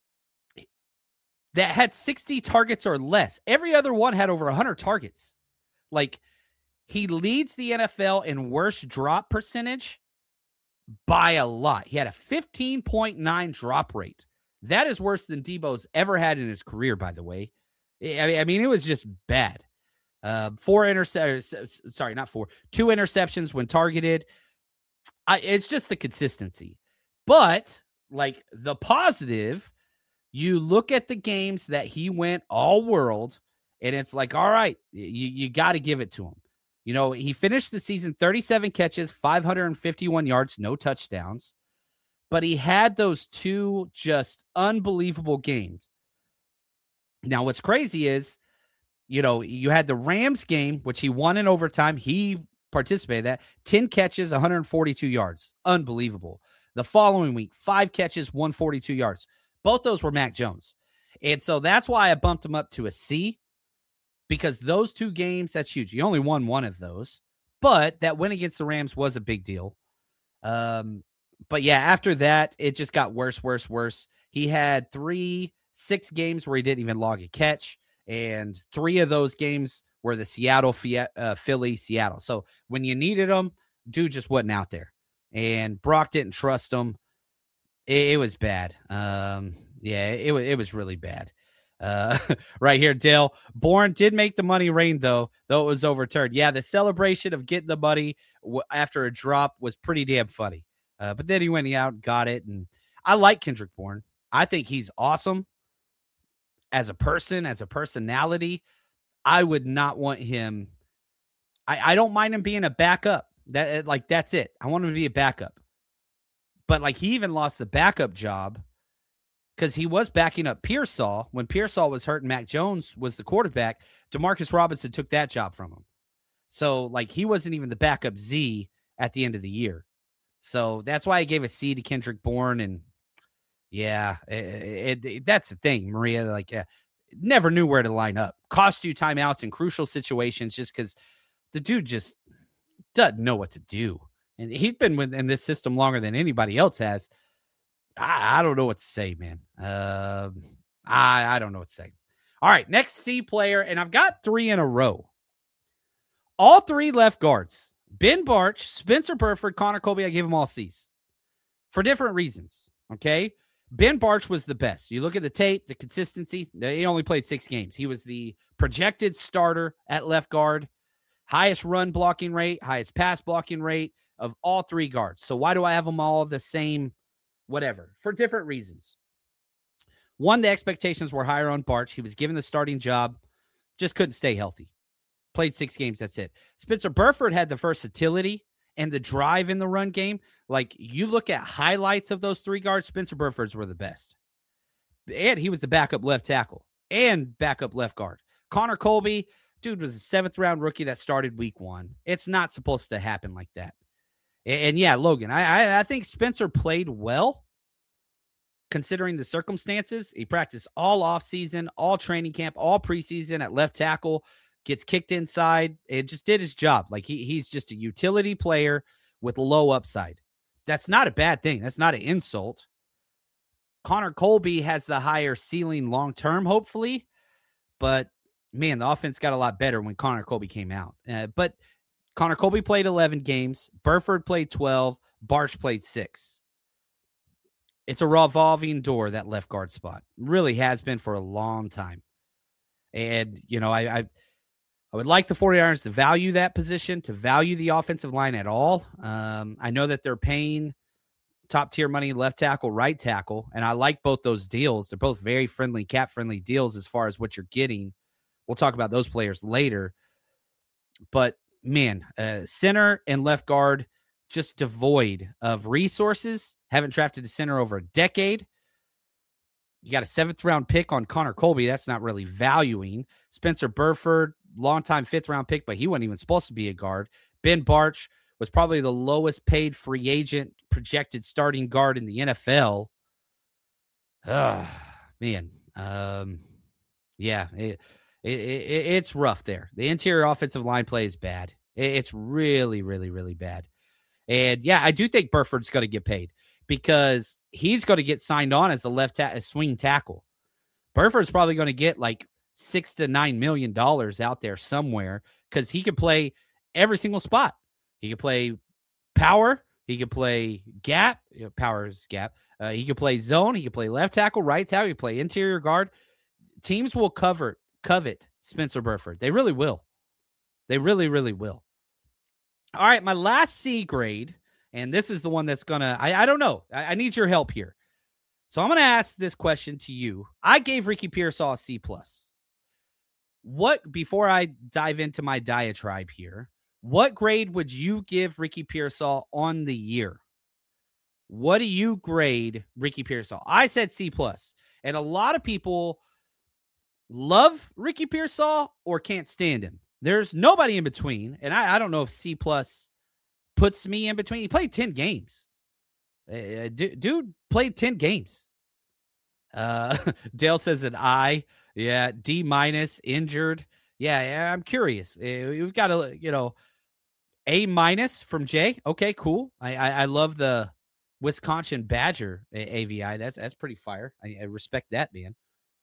[SPEAKER 2] that had sixty targets or less. Every other one had over one hundred targets. Like, he leads the N F L in worst drop percentage by a lot. He had a fifteen point nine drop rate. That is worse than Debo's ever had in his career, by the way. I mean, it was just bad. Uh, four interceptions, sorry, not four, two interceptions when targeted. I, it's just the consistency. But, like, the positive You look at the games that he went all world, and it's like, all right, you, you got to give it to him. You know, he finished the season thirty-seven catches, five hundred fifty-one yards, no touchdowns. But he had those two just unbelievable games. Now, what's crazy is, you know, you had the Rams game, which he won in overtime. He participated in that. ten catches, one hundred forty-two yards. Unbelievable. The following week, five catches, one hundred forty-two yards. Both those were Mac Jones. And so that's why I bumped him up to a C, because those two games, that's huge. You only won one of those, but that win against the Rams was a big deal. Um, but yeah, after that, it just got worse, worse, worse. He had three, six games where he didn't even log a catch, and three of those games were the Seattle, uh, Philly, Seattle. So when you needed him, dude just wasn't out there, and Brock didn't trust him. It, it was bad. Um, yeah, it, it, it was really bad. Uh, right here, Dale. Bourne did make the money rain, though, though it was overturned. Yeah, the celebration of getting the money w- after a drop was pretty damn funny. Uh, but then he went out and got it, and I like Kendrick Bourne. I think he's awesome as a person, as a personality. I would not want him. I, I don't mind him being a backup. That like that's it. I want him to be a backup. But like he even lost the backup job because he was backing up Pearsall when Pearsall was hurt and Mac Jones was the quarterback. Demarcus Robinson took that job from him. So like he wasn't even the backup Z at the end of the year. So that's why I gave a C to Kendrick Bourne. And yeah, it, it, it, that's the thing, Maria. Like, uh, never knew where to line up. Cost you timeouts in crucial situations just because the dude just doesn't know what to do. And he's been in this system longer than anybody else has. I, I don't know what to say, man. Uh, I, I don't know what to say. All right, next C player, and I've got three in a row. All three left guards. Ben Bartch, Spencer Burford, Connor Colby, I gave them all C's for different reasons, okay? Ben Bartch was the best. You look at the tape, the consistency. He only played six games. He was the projected starter at left guard, highest run blocking rate, highest pass blocking rate of all three guards. So why do I have them all the same whatever? For different reasons. One, the expectations were higher on Bartch. He was given the starting job, just couldn't stay healthy. Played six games, that's it. Spencer Burford had the versatility and the drive in the run game. Like, you look at highlights of those three guards, Spencer Burford's were the best. And he was the backup left tackle and backup left guard. Connor Colby, dude, was a seventh round rookie that started week one. It's not supposed to happen like that. And, and yeah, Logan, I, I, I think Spencer played well considering the circumstances. He practiced all offseason, all training camp, all preseason at left tackle. Gets kicked inside. It just did his job. Like he he's just a utility player with low upside. That's not a bad thing. That's not an insult. Connor Colby has the higher ceiling long-term, hopefully. But, man, the offense got a lot better when Connor Colby came out. Uh, but Connor Colby played eleven games. Burford played twelve. Bartch played six. It's a revolving door, that left guard spot. Really has been for a long time. And, you know, I... I I would like the 49ers to value that position, to value the offensive line at all. Um, I know that they're paying top-tier money left tackle, right tackle, and I like both those deals. They're both very friendly, cap-friendly deals as far as what you're getting. We'll talk about those players later. But, man, uh, center and left guard just devoid of resources. Haven't drafted a center over a decade. You got a seventh-round pick on Connor Colby. That's not really valuing. Spencer Burford, longtime fifth-round pick, but he wasn't even supposed to be a guard. Ben Bartch was probably the lowest-paid free agent projected starting guard in the N F L. Ugh, man. Um, yeah, it, it, it, it's rough there. The interior offensive line play is bad. It, it's really, really, really bad. And, yeah, I do think Burford's going to get paid because he's going to get signed on as a left ta- a swing tackle. Burford's probably going to get like six to nine million dollars out there somewhere because he could play every single spot. He could play power. He could play gap. You know, power is gap. Uh, he could play zone. He could play left tackle, right tackle. He could play interior guard. Teams will cover covet Spencer Burford. They really will. They really, really will. All right, my last C grade, and this is the one that's gonna. I, I don't know. I, I need your help here. So I'm going to ask this question to you. I gave Ricky Pearsall a C plus. What, before I dive into my diatribe here, what grade would you give Ricky Pearsall on the year? What do you grade Ricky Pearsall? I said C plus, and a lot of people love Ricky Pearsall or can't stand him. There's nobody in between, and I, I don't know if C plus puts me in between. He played ten games. Uh, dude, dude played ten games. Uh, Dale says an I. Yeah, D minus, injured. Yeah, yeah, I'm curious. Uh, we've got a, you know, A minus from Jay. Okay, cool. I, I, I love the Wisconsin Badger A V I. That's that's pretty fire. I, I respect that, man.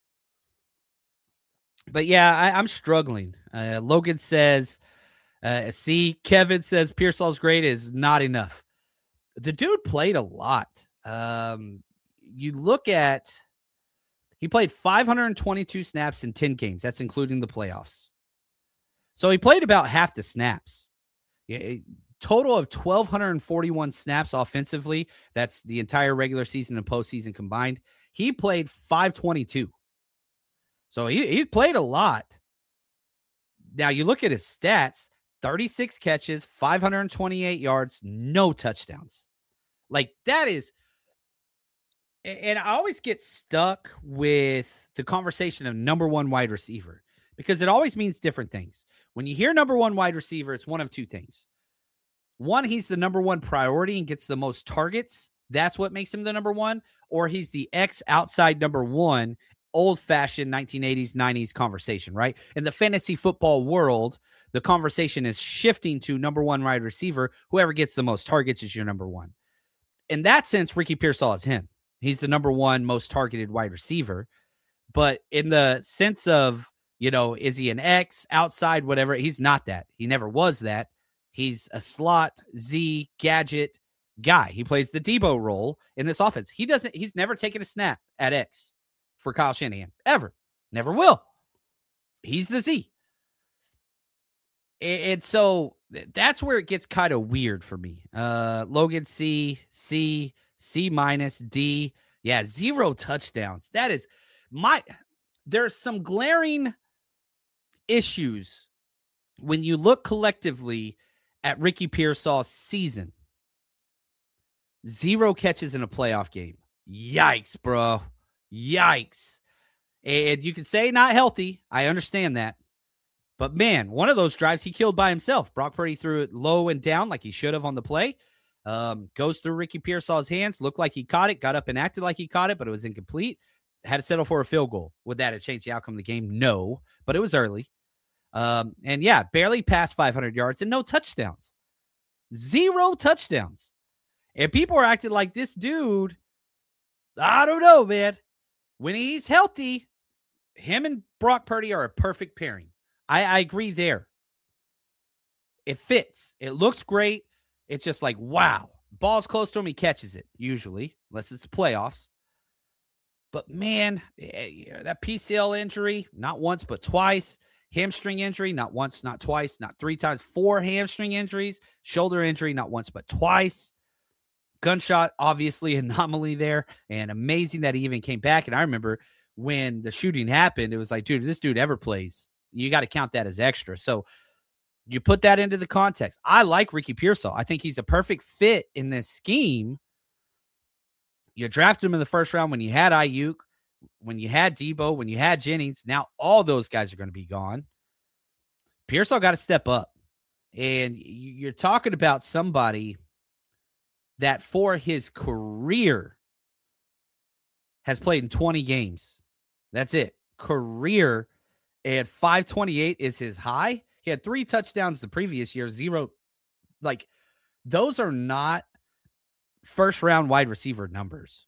[SPEAKER 2] But yeah, I, I'm struggling. Uh, Logan says, uh, see, Kevin says Pearsall's grade is not enough. The dude played a lot. Um, you look at, he played five hundred twenty-two snaps in ten games. That's including the playoffs. So he played about half the snaps. A total of one thousand two hundred forty-one snaps offensively. That's the entire regular season and postseason combined. He played five twenty-two. So he, he played a lot. Now you look at his stats, thirty-six catches, five hundred twenty-eight yards, no touchdowns. Like that is, and I always get stuck with the conversation of number one wide receiver because it always means different things. When you hear number one wide receiver, it's one of two things. One, he's the number one priority and gets the most targets. That's what makes him the number one. Or he's the ex outside number one, old-fashioned nineteen eighties, nineties conversation, right? In the fantasy football world, the conversation is shifting to number one wide receiver. Whoever gets the most targets is your number one. In that sense, Ricky Pearsall is him. He's the number one most targeted wide receiver. But in the sense of, you know, is he an X, outside, whatever, he's not that. He never was that. He's a slot, Z, gadget guy. He plays the Debo role in this offense. He doesn't, he's never taken a snap at X for Kyle Shanahan, ever. Never will. He's the Z. And so that's where it gets kind of weird for me. Uh, Logan C, C, C minus, D. Yeah, zero touchdowns. That is my, there's some glaring issues when you look collectively at Ricky Pearsall's season. Zero catches in a playoff game. Yikes, bro. Yikes. And you can say not healthy. I understand that. But, man, one of those drives he killed by himself. Brock Purdy threw it low and down like he should have on the play. Um, goes through Ricky Pearsall's hands. Looked like he caught it. Got up and acted like he caught it, but it was incomplete. Had to settle for a field goal. Would that have changed the outcome of the game? No. But it was early. Um, and, yeah, barely passed five hundred yards and no touchdowns. Zero touchdowns. And people are acting like this dude, I don't know, man. When he's healthy, him and Brock Purdy are a perfect pairing. I, I agree there. It fits. It looks great. It's just like, wow. Ball's close to him, he catches it, usually, unless it's the playoffs. But, man, that P C L injury, not once but twice. Hamstring injury, not once, not twice, not three times. Four hamstring injuries. Shoulder injury, not once but twice. Gunshot, obviously, anomaly there. And amazing that he even came back. And I remember when the shooting happened, it was like, dude, if this dude ever plays, you got to count that as extra. So you put that into the context. I like Ricky Pearsall. I think he's a perfect fit in this scheme. You drafted him in the first round when you had Ayuk, when you had Debo, when you had Jennings. Now all those guys are going to be gone. Pearsall got to step up. And you're talking about somebody that for his career has played in twenty games. That's it. Career. And five twenty-eight is his high. He had three touchdowns the previous year, zero. Like, those are not first-round wide receiver numbers.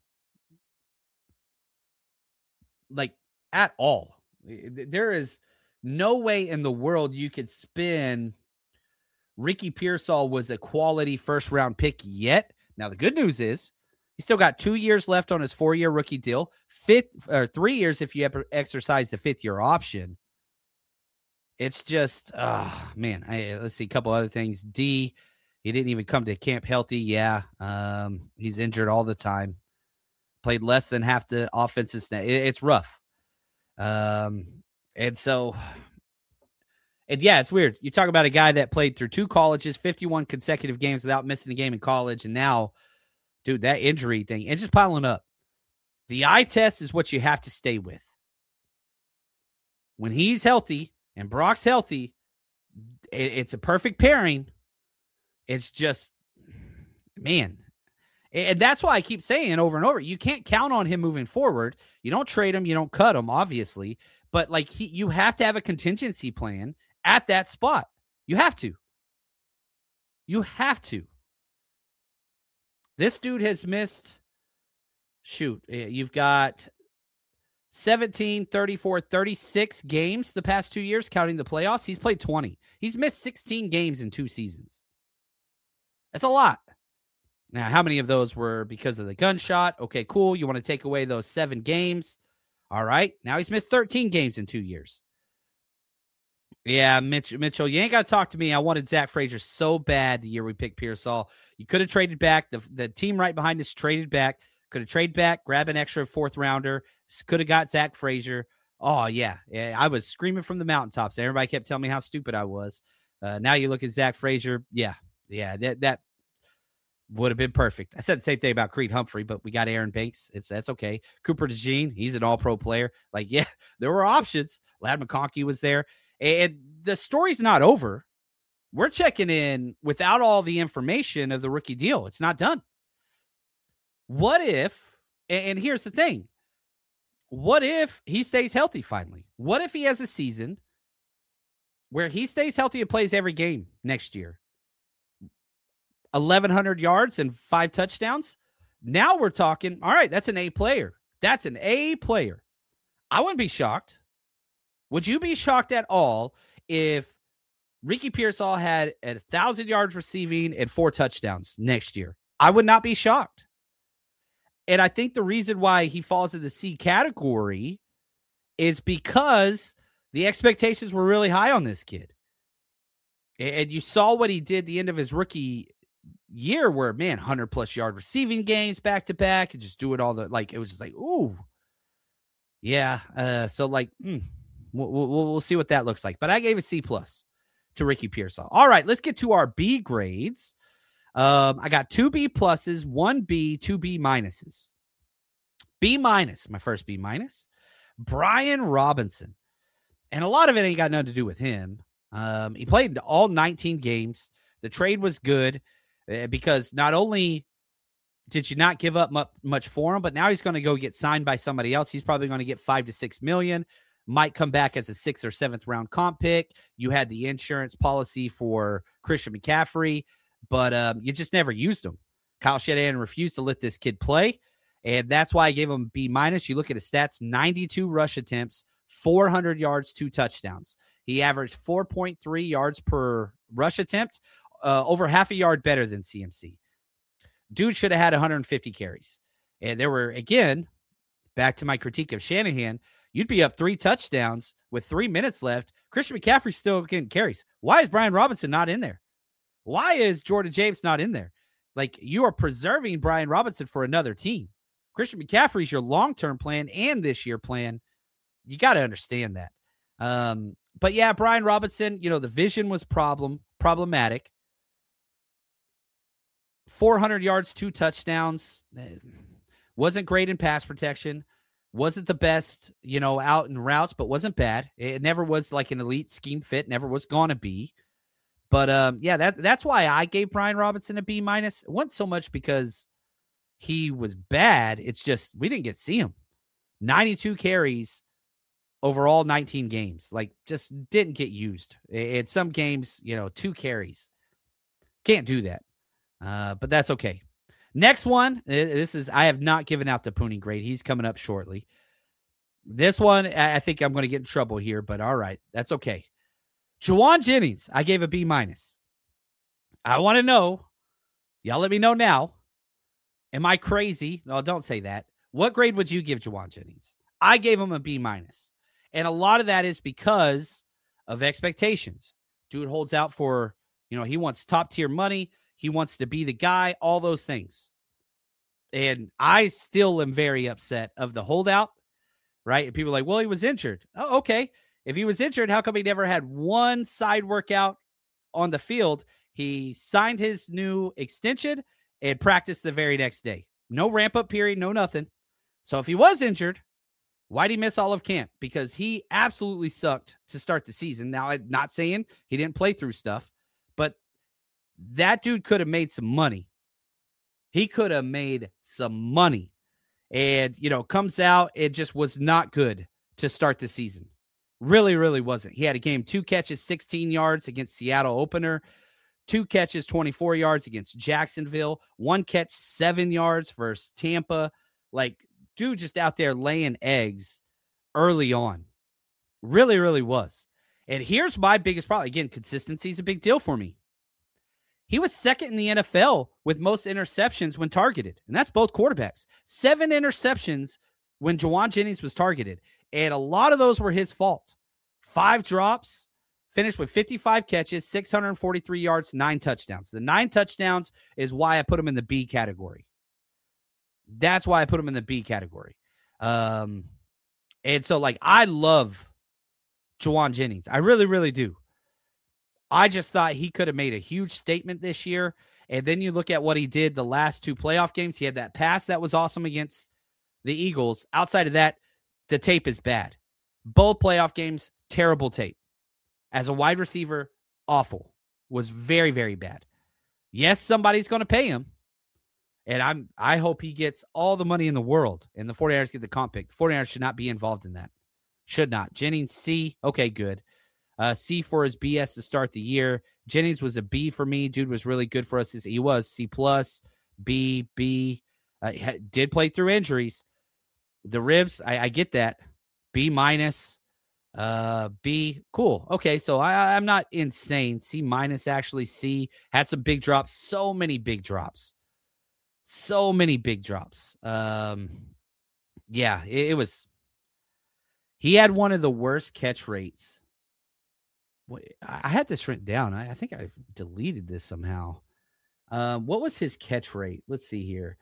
[SPEAKER 2] Like, at all. There is no way in the world you could spin Ricky Pearsall was a quality first-round pick yet. Now, the good news is he's still got two years left on his four-year rookie deal, fifth or three years if you ever exercise the fifth-year option. It's just, oh, man. I, let's see, a couple other things. D, he didn't even come to camp healthy. Yeah, um, he's injured all the time. Played less than half the offensive snap. It, it's rough. Um, and so, and yeah, it's weird. You talk about a guy that played through two colleges, fifty-one consecutive games without missing a game in college, and now, dude, that injury thing, it's just piling up. The eye test is what you have to stay with. When he's healthy and Brock's healthy, it, it's a perfect pairing. It's just, man. And that's why I keep saying over and over, you can't count on him moving forward. You don't trade him. You don't cut him, obviously. But, like, he, you have to have a contingency plan at that spot. You have to. You have to. This dude has missed, shoot, you've got seventeen, thirty-four, thirty-six games the past two years, counting the playoffs. He's played twenty. He's missed sixteen games in two seasons. That's a lot. Now, how many of those were because of the gunshot? Okay, cool. You want to take away those seven games. All right. Now he's missed thirteen games in two years. Yeah, Mitch, Mitchell, you ain't got to talk to me. I wanted Zach Frazier so bad the year we picked Pearsall. You could have traded back. The, the team right behind us traded back. Could have traded back, grab an extra fourth rounder. Could have got Zach Frazier. Oh, yeah. yeah. I was screaming from the mountaintops. Everybody kept telling me how stupid I was. Uh, now you look at Zach Frazier. Yeah, yeah, that that would have been perfect. I said the same thing about Creed Humphrey, but we got Aaron Banks. It's That's okay. Cooper DeJean, he's an all-pro player. Like, yeah, there were options. Ladd McConkey was there. And the story's not over. We're checking in without all the information of the rookie deal. It's not done. What if, and here's the thing, what if he stays healthy finally? What if he has a season where he stays healthy and plays every game next year? eleven hundred yards and five touchdowns. Now we're talking, all right, that's an A player. That's an A player. I wouldn't be shocked. Would you be shocked at all if Ricky Pearsall had a thousand yards receiving and four touchdowns next year? I would not be shocked. And I think the reason why he falls in the C category is because the expectations were really high on this kid. And you saw what he did the end of his rookie year where, man, one hundred plus yard receiving games back to back and just doing all the, like, it was just like, ooh. Yeah. Uh, so, like, mm, we'll, we'll, we'll see what that looks like. But I gave a C plus to Ricky Pearsall. All right, let's get to our B grades. Um, I got two B pluses, one B, two B minuses. B minus, my first B minus, Brian Robinson. And a lot of it ain't got nothing to do with him. Um, he played all nineteen games. The trade was good uh, because not only did you not give up mu- much for him, but now he's going to go get signed by somebody else. He's probably going to get five to six million. Might come back as a sixth or seventh round comp pick. You had the insurance policy for Christian McCaffrey, but um, you just never used him. Kyle Shanahan refused to let this kid play, and that's why I gave him B minus. You look at his stats: ninety-two rush attempts, four hundred yards, two touchdowns. He averaged four point three yards per rush attempt, uh, over half a yard better than C M C. Dude should have had one hundred fifty carries. And there were, again, back to my critique of Shanahan, you'd be up three touchdowns with three minutes left. Christian McCaffrey's still getting carries. Why is Brian Robinson not in there? Why is Jordan James not in there? Like, you are preserving Brian Robinson for another team. Christian McCaffrey's your long-term plan and this year plan. You got to understand that. Um, but yeah, Brian Robinson, you know, the vision was problem problematic. four hundred yards, two touchdowns. Wasn't great in pass protection. Wasn't the best, you know, out in routes, but wasn't bad. It never was like an elite scheme fit. Never was going to be. But um, yeah, that that's why I gave Brian Robinson a B minus. It wasn't so much because he was bad. It's just we didn't get to see him. ninety-two carries over all nineteen games. Like, just didn't get used. In some games, you know, two carries. Can't do that. Uh, but that's okay. Next one, this is, I have not given out the Pooney grade. He's coming up shortly. This one, I think I'm going to get in trouble here, but all right, that's okay. Jauan Jennings, I gave a B minus. I want to know, y'all let me know now. Am I crazy? No, don't say that. What grade would you give Jauan Jennings? I gave him a B minus. And a lot of that is because of expectations. Dude holds out for, you know, he wants top tier money. He wants to be the guy, all those things. And I still am very upset of the holdout, right? And people are like, well, he was injured. Oh, okay. If he was injured, how come he never had one side workout on the field? He signed his new extension and practiced the very next day. No ramp-up period, no nothing. So if he was injured, why'd he miss all of camp? Because he absolutely sucked to start the season. Now, I'm not saying he didn't play through stuff, but that dude could have made some money. He could have made some money. And, you know, comes out, it just was not good to start the season. Really, really wasn't. He had a game, two catches, sixteen yards against Seattle opener, two catches, twenty-four yards against Jacksonville, one catch, seven yards versus Tampa. Like, dude just out there laying eggs early on. Really, really was. And here's my biggest problem. Again, consistency is a big deal for me. He was second in the N F L with most interceptions when targeted, and that's both quarterbacks. Seven interceptions when Jauan Jennings was targeted, and a lot of those were his fault. Five drops, finished with fifty-five catches, six hundred forty-three yards, nine touchdowns. The nine touchdowns is why I put him in the B category. That's why I put him in the B category. Um, and so, like, I love Jauan Jennings. I really, really do. I just thought he could have made a huge statement this year. And then you look at what he did the last two playoff games. He had that pass that was awesome against the Eagles. Outside of that, the tape is bad. Both playoff games, terrible tape. As a wide receiver, awful. Was very, very bad. Yes, somebody's going to pay him. And I'm, I hope he gets all the money in the world. And the 49ers get the comp pick. The 49ers should not be involved in that. Should not. Jennings, C. Okay, good. Uh, C for his B S to start the year. Jennings was a B for me. Dude was really good for us. He was C plus, B, B. Uh, did play through injuries. The ribs, I, I get that. B minus, uh, B. Cool. Okay, so I, I'm not insane. C minus, actually. C had some big drops. So many big drops. So many big drops. Um, yeah, it, it was. He had one of the worst catch rates. I had this written down. I, I think I deleted this somehow. Um, what was his catch rate? Let's see here.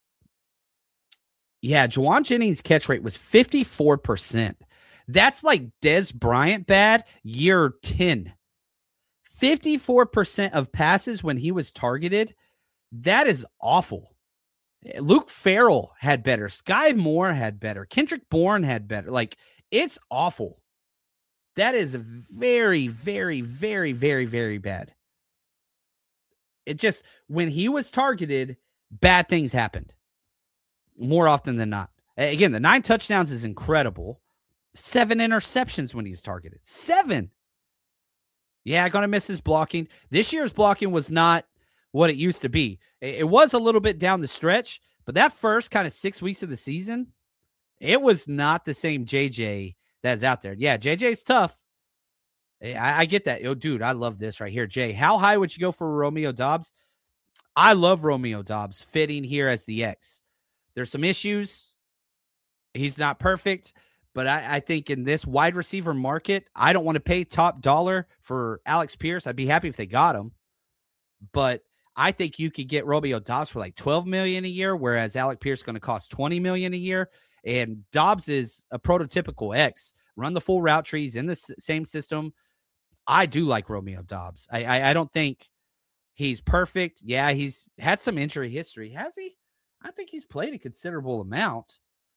[SPEAKER 2] Yeah, Jauan Jennings' catch rate was fifty-four percent. That's like Dez Bryant bad, year ten. fifty-four percent of passes when he was targeted. That is awful. Luke Farrell had better. Sky Moore had better. Kendrick Bourne had better. Like, it's awful. That is very, very, very, very, very bad. It just, when he was targeted, bad things happened. More often than not. Again, the nine touchdowns is incredible. Seven interceptions when he's targeted. Seven. Yeah, going to miss his blocking. This year's blocking was not what it used to be. It was a little bit down the stretch, but that first kind of six weeks of the season, it was not the same J J that's out there. Yeah, J J's tough. I, I get that. Oh, dude, I love this right here. Jay, how high would you go for Romeo Doubs? I love Romeo Doubs fitting here as the X. There's some issues. He's not perfect, but I, I think in this wide receiver market, I don't want to pay top dollar for Alex Pierce. I'd be happy if they got him, but I think you could get Romeo Doubs for like twelve million dollars a year, whereas Alec Pierce is going to cost twenty million dollars a year. And Doubs is a prototypical X. Run the full route trees in the s- same system. I do like Romeo Doubs. I, I I don't think he's perfect. Yeah, he's had some injury history. Has he? I think he's played a considerable amount.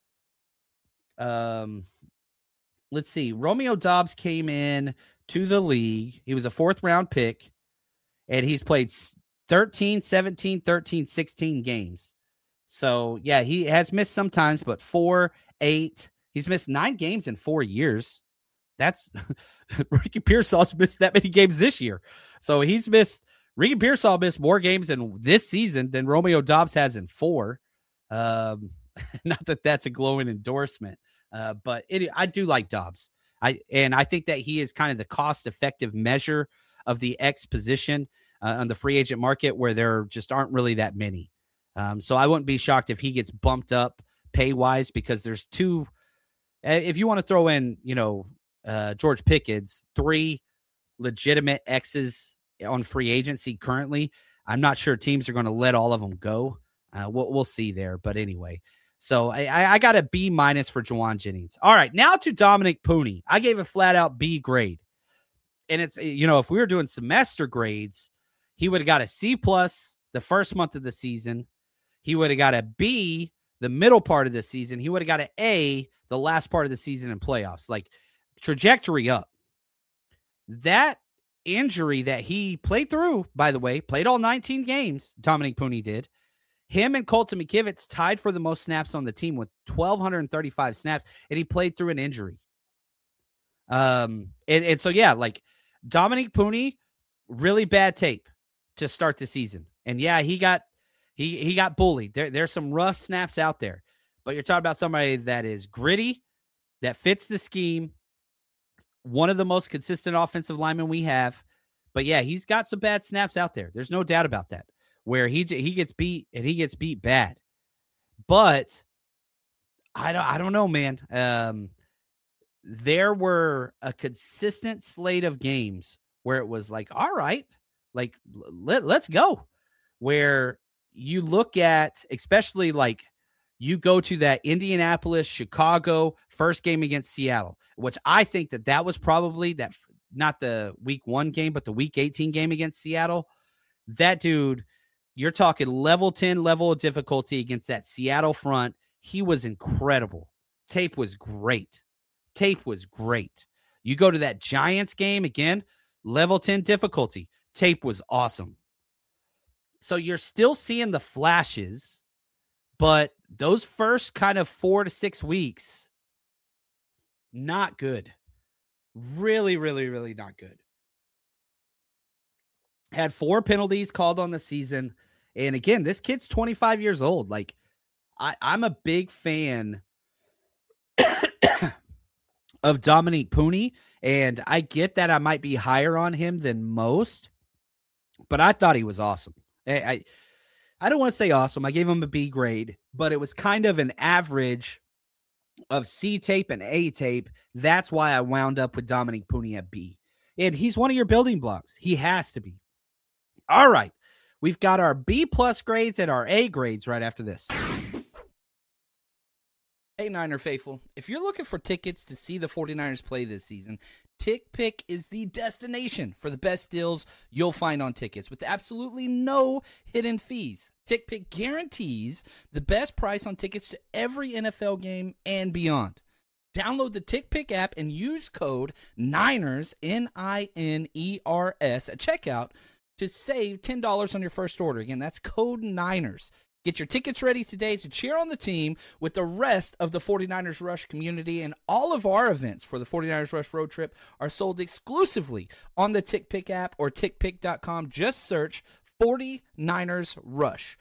[SPEAKER 2] Um, let's see. Romeo Doubs came in to the league. He was a fourth round pick, and he's played thirteen, seventeen, thirteen, sixteen games. So, yeah, he has missed sometimes, but four, eight. He's missed nine games in four years. That's Ricky Pearsall's missed that many games this year. So he's missed Ricky Pearsall missed more games in this season than Romeo Doubs has in four. Um, not that that's a glowing endorsement, uh, but it, I do like Doubs. I and I think that he is kind of the cost-effective measure of the X position uh, on the free agent market, where there just aren't really that many. Um, so I wouldn't be shocked if he gets bumped up pay-wise, because there's two. If you want to throw in, you know, uh, George Pickens, three legitimate X's on free agency currently, I'm not sure teams are going to let all of them go. Uh, we'll, we'll see there. But anyway, so I, I got a B minus for Jauan Jennings. All right, now to Dominic Pooney. I gave a flat out B grade. And it's, you know, if we were doing semester grades, he would have got a C plus the first month of the season. He would have got a B the middle part of the season. He would have got an A the last part of the season in playoffs. Like, trajectory up. That injury that he played through, by the way, played all nineteen games, Dominic Pooney did. Him and Colton McKivitz tied for the most snaps on the team with one thousand two hundred thirty-five snaps, and he played through an injury. Um, and, and so, yeah, like, Dominic Pooney, really bad tape to start the season. And, yeah, he got he he got bullied. There, there's some rough snaps out there. But you're talking about somebody that is gritty, that fits the scheme, one of the most consistent offensive linemen we have. But, yeah, he's got some bad snaps out there. There's no doubt about that, where he he gets beat, and he gets beat bad. But I don't, I don't know, man. Um, there were a consistent slate of games where it was like, all right, like, let, let's go. Where you look at, especially like, you go to that Indianapolis, Chicago first game against Seattle, which I think that that was probably that, not the week one game, but the week eighteen game against Seattle. That dude, you're talking level ten level of difficulty against that Seattle front. He was incredible. Tape was great. Tape was great. You go to that Giants game again, level ten difficulty. Tape was awesome. So you're still seeing the flashes, but those first kind of four to six weeks, not good. Really, really, really not good. Had four penalties called on the season. And again, this kid's twenty-five years old. Like, I, I'm a big fan of Dominic Pooney, and I get that I might be higher on him than most, but I thought he was awesome. I, I, I don't want to say awesome. I gave him a B grade, but it was kind of an average of C tape and A tape. That's why I wound up with Dominic Pooney at B. And he's one of your building blocks. He has to be. All right. We've got our B plus grades and our A grades right after this. Hey, Niner faithful. If you're looking for tickets to see the 49ers play this season, TickPick is the destination for the best deals you'll find on tickets with absolutely no hidden fees. TickPick guarantees the best price on tickets to every N F L game and beyond. Download the TickPick app and use code Niners, N I N E R S, at checkout to save ten dollars on your first order. Again, that's code Niners. Get your tickets ready today to cheer on the team with the rest of the 49ers Rush community. And all of our events for the 49ers Rush road trip are sold exclusively on the TickPick app or tick pick dot com. Just search 49ers Rush.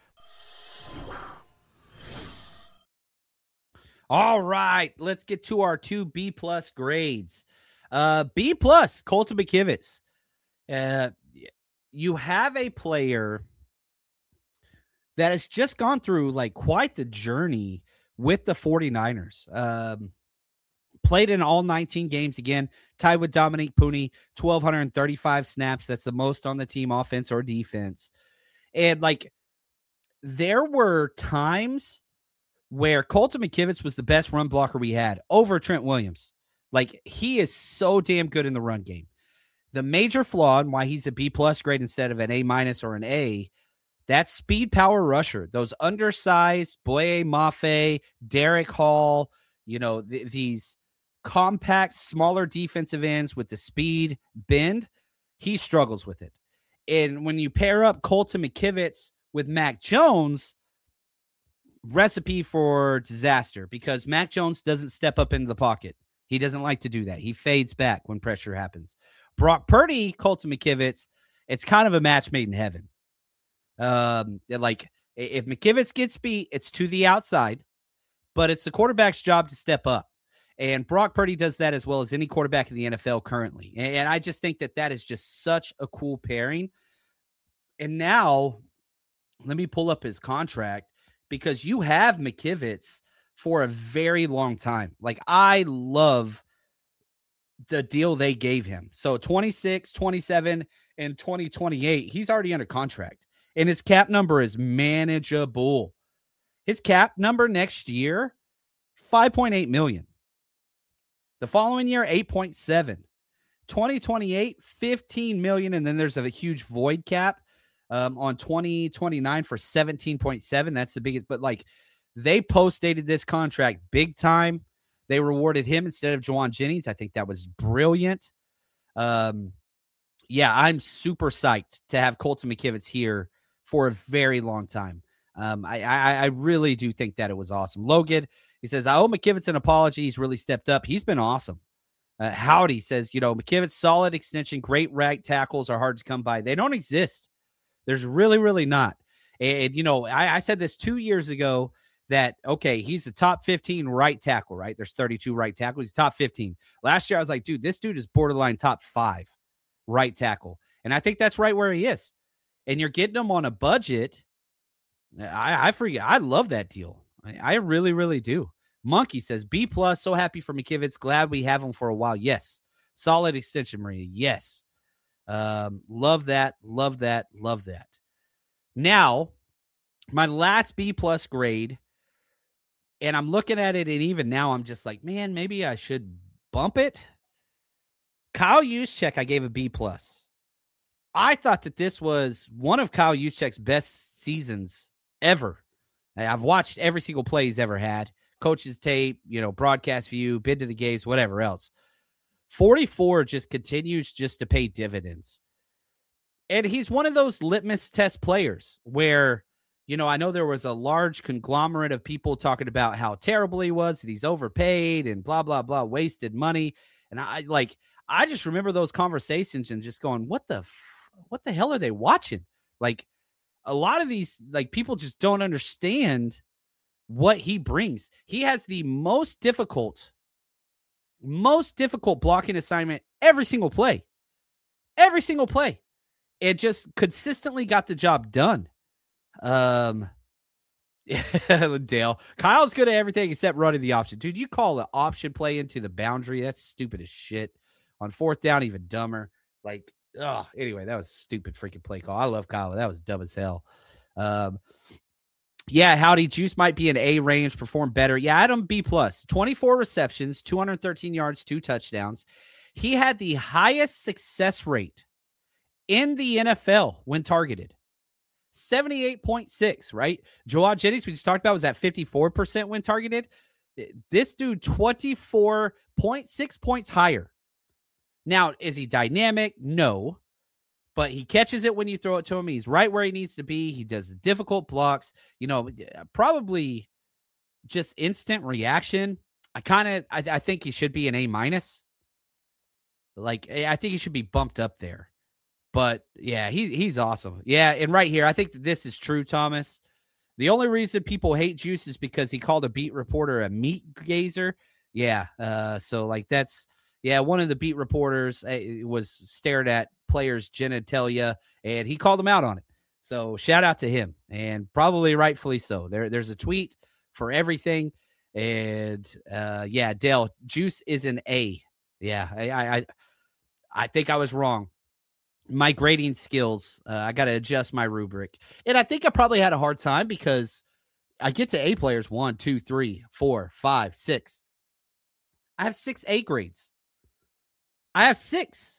[SPEAKER 2] All right, let's get to our two B plus grades. Uh, B plus, Colton McKivitz. Uh, you have a player that has just gone through like quite the journey with the 49ers. Um, played in all nineteen games again, tied with Dominic Pooney, one thousand two hundred thirty-five snaps. That's the most on the team, offense or defense. And like, there were times where Colton McKivitz was the best run blocker we had over Trent Williams. Like, he is so damn good in the run game. The major flaw and why he's a B plus grade instead of an A minus or an A, that speed power rusher, those undersized Boye Mafe, Derek Hall, you know, th- these compact, smaller defensive ends with the speed bend, he struggles with it. And when you pair up Colton McKivitz with Mac Jones, recipe for disaster, because Mac Jones doesn't step up into the pocket. He doesn't like to do that. He fades back when pressure happens. Brock Purdy, Colton McKivitz, it's kind of a match made in heaven. Um, like, if McKivitz gets beat, it's to the outside, but it's the quarterback's job to step up. And Brock Purdy does that as well as any quarterback in the N F L currently. And I just think that that is just such a cool pairing. And now, let me pull up his contract, because you have McKivitz for a very long time. Like, I love the deal they gave him. So twenty-six, twenty-seven, and twenty twenty-eight, he's already under contract. And his cap number is manageable. His cap number next year, five point eight million. The following year, eight point seven. twenty twenty-eight, fifteen million. And then there's a huge void cap um, on twenty twenty-nine for seventeen point seven. That's the biggest. But like they post-dated this contract big time. They rewarded him instead of Jauan Jennings. I think that was brilliant. Um, yeah, I'm super psyched to have Colton McKivitz here for a very long time. Um, I, I, I really do think that it was awesome. Logan, he says, I owe McKivitz an apology. He's really stepped up. He's been awesome. Uh, Howdy says, you know, McKivitz, solid extension, great right tackles are hard to come by. They don't exist. There's really, really not. And, you know, I, I said this two years ago that, okay, he's the top fifteen right tackle, right? There's thirty-two right tackles. He's top fifteen. Last year, I was like, dude, this dude is borderline top five right tackle. And I think that's right where he is. And you're getting him on a budget. I, I forget. I love that deal. I, I really, really do. Monkey says, B plus, so happy for McKivitz. Glad we have him for a while. Yes. Solid extension, Maria. Yes. Um, love that. Love that. Love that. Now, my last B plus grade, and I'm looking at it, and even now I'm just like, man, maybe I should bump it. Kyle Juszczyk, I gave a B plus. I thought that this was one of Kyle Juszczyk's best seasons ever. I've watched every single play he's ever had. Coach's tape, you know, broadcast view, been to the games, whatever else. forty-four just continues just to pay dividends. And he's one of those litmus test players where, you know, I know there was a large conglomerate of people talking about how terrible he was and he's overpaid and blah, blah, blah, wasted money. And I like, I just remember those conversations and just going, what the, what the hell are they watching? Like a lot of these, like people just don't understand what he brings. He has the most difficult, most difficult blocking assignment every single play. Every single play. It just consistently got the job done. Um, Dale, Kyle's good at everything except running the option. Dude, you call the option play into the boundary. That's stupid as shit. On fourth down, even dumber. Like, oh, anyway, that was stupid freaking play call. I love Kyle. That was dumb as hell. Um, Yeah, Howdy, Juice might be an A range, perform better. Yeah, Adam B plus, twenty-four receptions, two hundred thirteen yards, two touchdowns. He had the highest success rate in the N F L when targeted. seventy-eight point six, right? Jauan Jennings, we just talked about, was at fifty-four percent when targeted. This dude, twenty-four point six points higher. Now, is he dynamic? No. But he catches it when you throw it to him. He's right where he needs to be. He does the difficult blocks. You know, probably just instant reaction. I kind of, I, I think he should be an A minus. Like, I think he should be bumped up there. But yeah, he's he's awesome. Yeah, and right here, I think that this is true, Thomas. The only reason people hate Juice is because he called a beat reporter a meat gazer. Yeah, uh, so like that's yeah, one of the beat reporters uh, was stared at players' genitalia, and he called him out on it. So shout out to him, and probably rightfully so. There, there's a tweet for everything, and uh, yeah, Dale, Juice is an A. Yeah, I, I, I think I was wrong. My grading skills, uh, I got to adjust my rubric, and I think I probably had a hard time because I get to A players one, two, three, four, five, six. I have six A grades. I have six.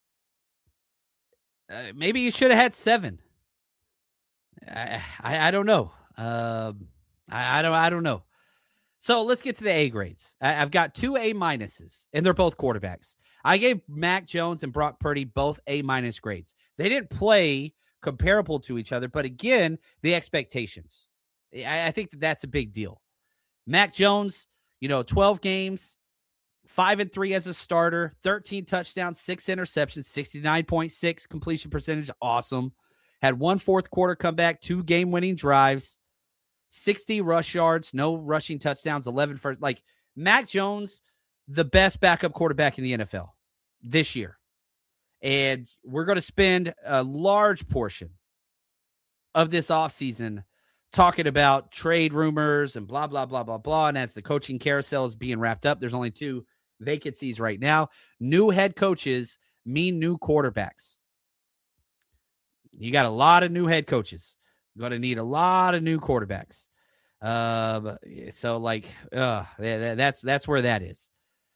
[SPEAKER 2] Uh, maybe you should have had seven. I, I, I don't know. Um, I, I don't. I don't know. So let's get to the A grades. I, I've got two A minuses, and they're both quarterbacks. I gave Mac Jones and Brock Purdy both A minus grades. They didn't play comparable to each other, but again, the expectations. I, I think that that's a big deal. Mac Jones, you know, twelve games. Five and three as a starter, thirteen touchdowns, six interceptions, sixty-nine point six completion percentage. Awesome. Had one fourth quarter comeback, two game-winning drives, sixty rush yards, no rushing touchdowns, eleven first. Like, Mac Jones, the best backup quarterback in the N F L this year. And we're going to spend a large portion of this offseason talking about trade rumors and blah, blah, blah, blah, blah. And as the coaching carousel is being wrapped up, there's only two vacancies right now. New head coaches mean new quarterbacks. You got a lot of new head coaches. You're going to need a lot of new quarterbacks. Um, so like, uh, that's that's where that is.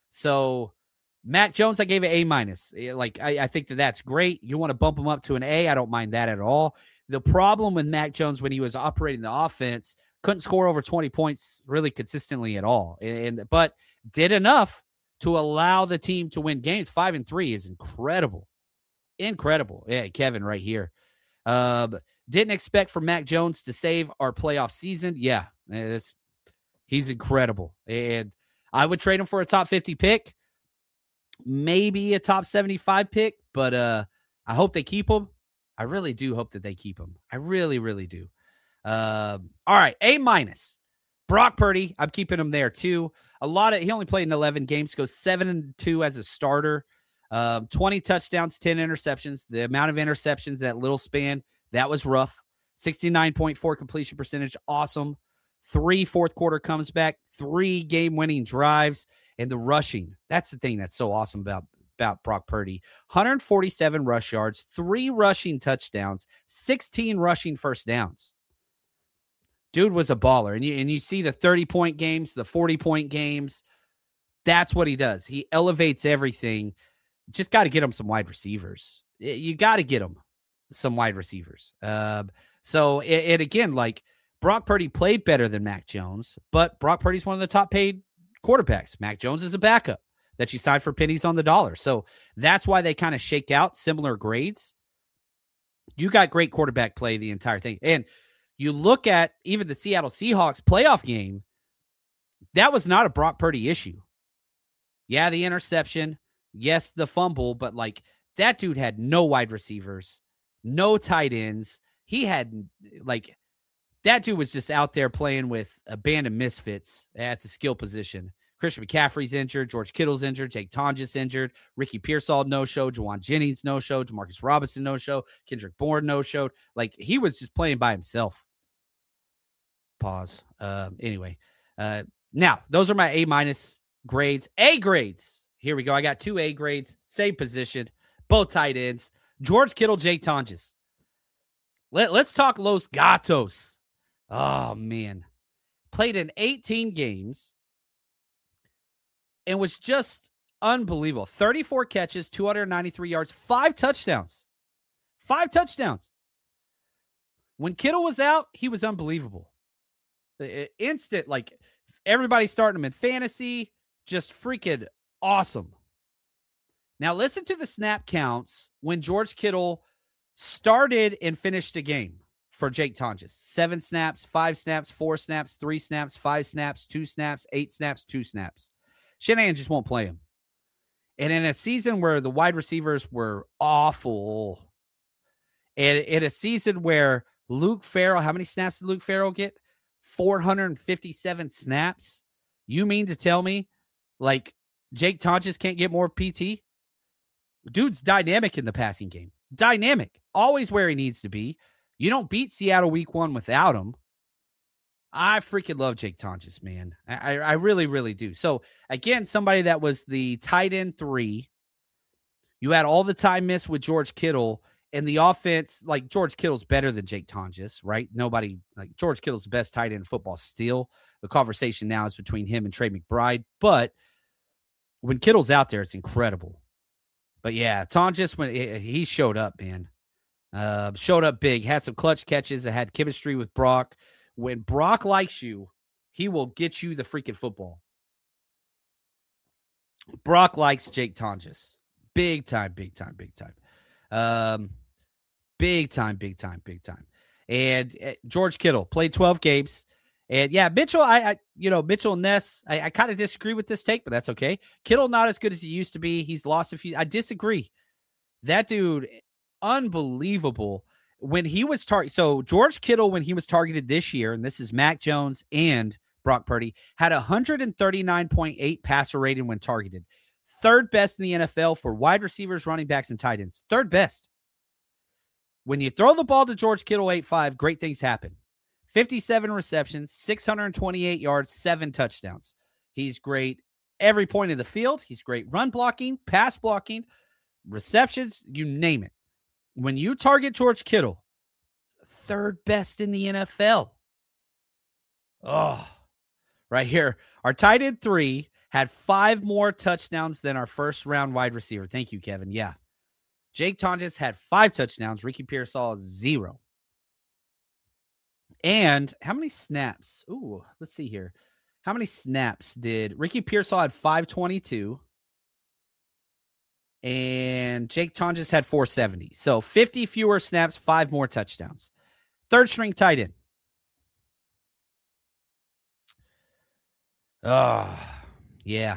[SPEAKER 2] So Mac Jones, I gave it A minus. Like, I, I think that that's great. You want to bump him up to an A? I don't mind that at all. The problem with Mac Jones when he was operating the offense, couldn't score over twenty points really consistently at all, and, and but did enough to allow the team to win games. Five and three is incredible, incredible. Yeah, Kevin, right here. Um, didn't expect for Mac Jones to save our playoff season. Yeah, it's he's incredible, and I would trade him for a top fifty pick, maybe a top seventy-five pick, but uh, I hope they keep him. I really do hope that they keep him. I really, really do. Um, all right, A minus. Brock Purdy, I'm keeping him there too. A lot of he only played in eleven games, goes seven and two as a starter. Um, twenty touchdowns, ten interceptions. The amount of interceptions that little span, that was rough. sixty-nine point four completion percentage, awesome. Three fourth quarter comes back, three game-winning drives, and the rushing. That's the thing that's so awesome about, about Brock Purdy. one hundred forty-seven rush yards, three rushing touchdowns, sixteen rushing first downs. Dude was a baller. And you, and you see the thirty-point games, the forty-point games. That's what he does. He elevates everything. Just got to get him some wide receivers. You got to get him some wide receivers. Uh, so, it, it again, like, Brock Purdy played better than Mac Jones, but Brock Purdy's one of the top paid quarterbacks. Mac Jones is a backup that you signed for pennies on the dollar. So that's why they kind of shake out similar grades. You got great quarterback play the entire thing. And you look at even the Seattle Seahawks playoff game, that was not a Brock Purdy issue. Yeah, the interception. Yes, the fumble, but like that dude had no wide receivers, no tight ends. He had like that dude was just out there playing with a band of misfits at the skill position. Christian McCaffrey's injured. George Kittle's injured. Jake Tonjes injured. Ricky Pearsall no-show. Juwan Jennings no-show. DeMarcus Robinson no-show. Kendrick Bourne no-showed. Like, he was just playing by himself. Pause. Uh, anyway. Uh, now, those are my A-minus grades. A grades. Here we go. I got two A grades. Same position. Both tight ends. George Kittle, Jake Tonjes. Let, let's talk Los Gatos. Oh, man. Played in eighteen games and was just unbelievable. thirty-four catches, two hundred ninety-three yards, five touchdowns. Five touchdowns. When Kittle was out, he was unbelievable. The instant, like, everybody's starting him in fantasy, just freaking awesome. Now, listen to the snap counts when George Kittle started and finished a game for Jake Tonjes. Seven snaps, five snaps, four snaps, three snaps, five snaps, two snaps, eight snaps, two snaps. Shanahan just won't play him. And in a season where the wide receivers were awful, and in a season where Luke Farrell, how many snaps did Luke Farrell get? four hundred fifty-seven snaps. You mean to tell me, like, Jake Tonjes can't get more P T? Dude's dynamic in the passing game. Dynamic. Always where he needs to be. You don't beat Seattle week one without him. I freaking love Jake Tonjes, man. I, I really, really do. So, again, somebody that was the tight end three. You had all the time missed with George Kittle, and the offense, like, George Kittle's better than Jake Tonjes, right? Nobody, like, George Kittle's the best tight end in football still. The conversation now is between him and Trey McBride. But when Kittle's out there, it's incredible. But, yeah, Tonjes, when he showed up, man. Uh, showed up big, had some clutch catches, had chemistry with Brock. When Brock likes you, he will get you the freaking football. Brock likes Jake Tonjes. Big time, big time, big time. Um, big time, big time, big time. And uh, George Kittle played twelve games. And, yeah, Mitchell, I, I you know, Mitchell Ness, I, I kind of disagree with this take, but that's okay. Kittle not as good as he used to be. He's lost a few. I disagree. That dude, unbelievable. When he was targeted, so George Kittle, when he was targeted this year, and this is Mac Jones and Brock Purdy, had one thirty-nine point eight passer rating when targeted. Third best in the N F L for wide receivers, running backs, and tight ends. Third best. When you throw the ball to George Kittle eight five, great things happen. fifty-seven receptions, six hundred twenty-eight yards, seven touchdowns. He's great every point of the field. He's great run blocking, pass blocking, receptions, you name it. When you target George Kittle, third best in the N F L. Oh, right here. Our tight end three had five more touchdowns than our first round wide receiver. Thank you, Kevin. Yeah. Jake Tonjes had five touchdowns. Ricky Pearsall, zero. And how many snaps? Ooh, let's see here. How many snaps did Ricky Pearsall had five twenty-two and Jake Tonjes had four seventy. So fifty fewer snaps, five more touchdowns. Third string tight end. Oh, yeah.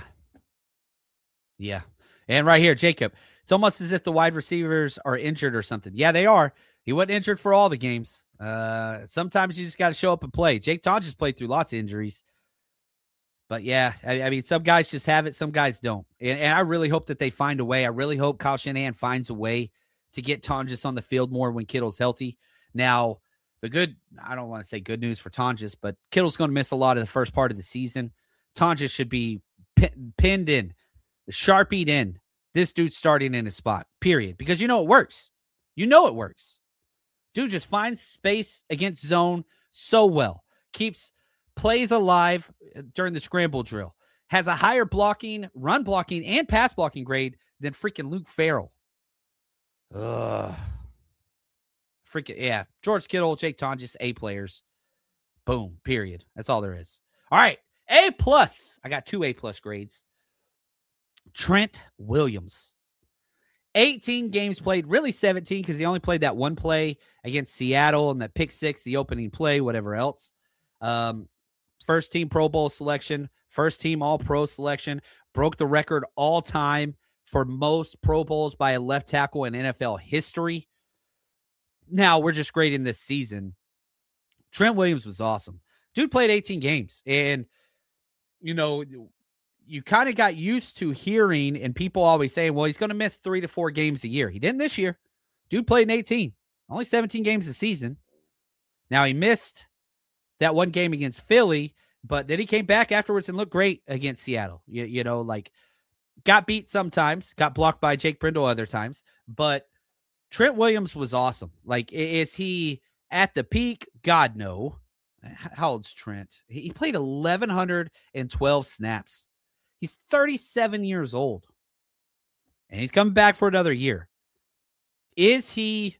[SPEAKER 2] Yeah. And right here, Jacob. It's almost as if the wide receivers are injured or something. Yeah, they are. He wasn't injured for all the games. Uh, sometimes you just got to show up and play. Jake Tonjes played through lots of injuries. But yeah, I, I mean, some guys just have it, some guys don't. And, and I really hope that they find a way. I really hope Kyle Shanahan finds a way to get Tonjes on the field more when Kittle's healthy. Now, the good, I don't want to say good news for Tonjes, but Kittle's going to miss a lot of the first part of the season. Tonjes should be pin, pinned in, sharpied in. This dude's starting in his spot, period. Because you know it works. You know it works. Dude just finds space against zone so well. Keeps plays alive during the scramble drill. Has a higher blocking, run blocking, and pass blocking grade than freaking Luke Farrell. Ugh. Freaking, yeah. George Kittle, Jake Tonjes, A players. Boom, period. That's all there is. All right. A plus. I got two A plus grades. Trent Williams. eighteen games played, really seventeen because he only played that one play against Seattle and that pick six, the opening play, whatever else. Um, first team Pro Bowl selection, first team All-Pro selection, broke the record all time for most Pro Bowls by a left tackle in N F L history. Now, we're just grading this season. Trent Williams was awesome. Dude played eighteen games, and, you know, you kind of got used to hearing and people always saying, well, he's going to miss three to four games a year. He didn't this year. Dude played in eighteen. Only seventeen games a season. Now, he missed that one game against Philly, but then he came back afterwards and looked great against Seattle. You, you know, like, got beat sometimes, got blocked by Jake Brindle other times, but Trent Williams was awesome. Like, is he at the peak? God, no. How old's Trent? He played eleven twelve snaps. He's thirty-seven years old, and he's coming back for another year. Is he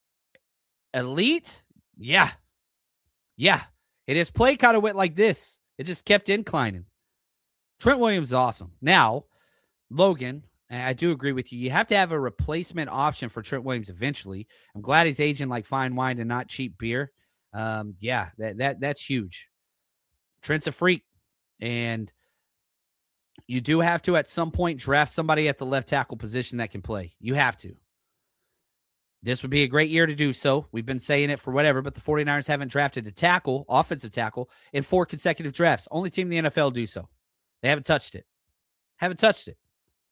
[SPEAKER 2] elite? Yeah. Yeah. And his play kind of went like this. It just kept inclining. Trent Williams is awesome. Now, Logan, I do agree with you. You have to have a replacement option for Trent Williams eventually. I'm glad he's aging like fine wine and not cheap beer. Um, yeah, that that that's huge. Trent's a freak, and you do have to, at some point, draft somebody at the left tackle position that can play. You have to. This would be a great year to do so. We've been saying it for whatever, but the 49ers haven't drafted a tackle, offensive tackle, in four consecutive drafts. Only team in the N F L do so. They haven't touched it. Haven't touched it.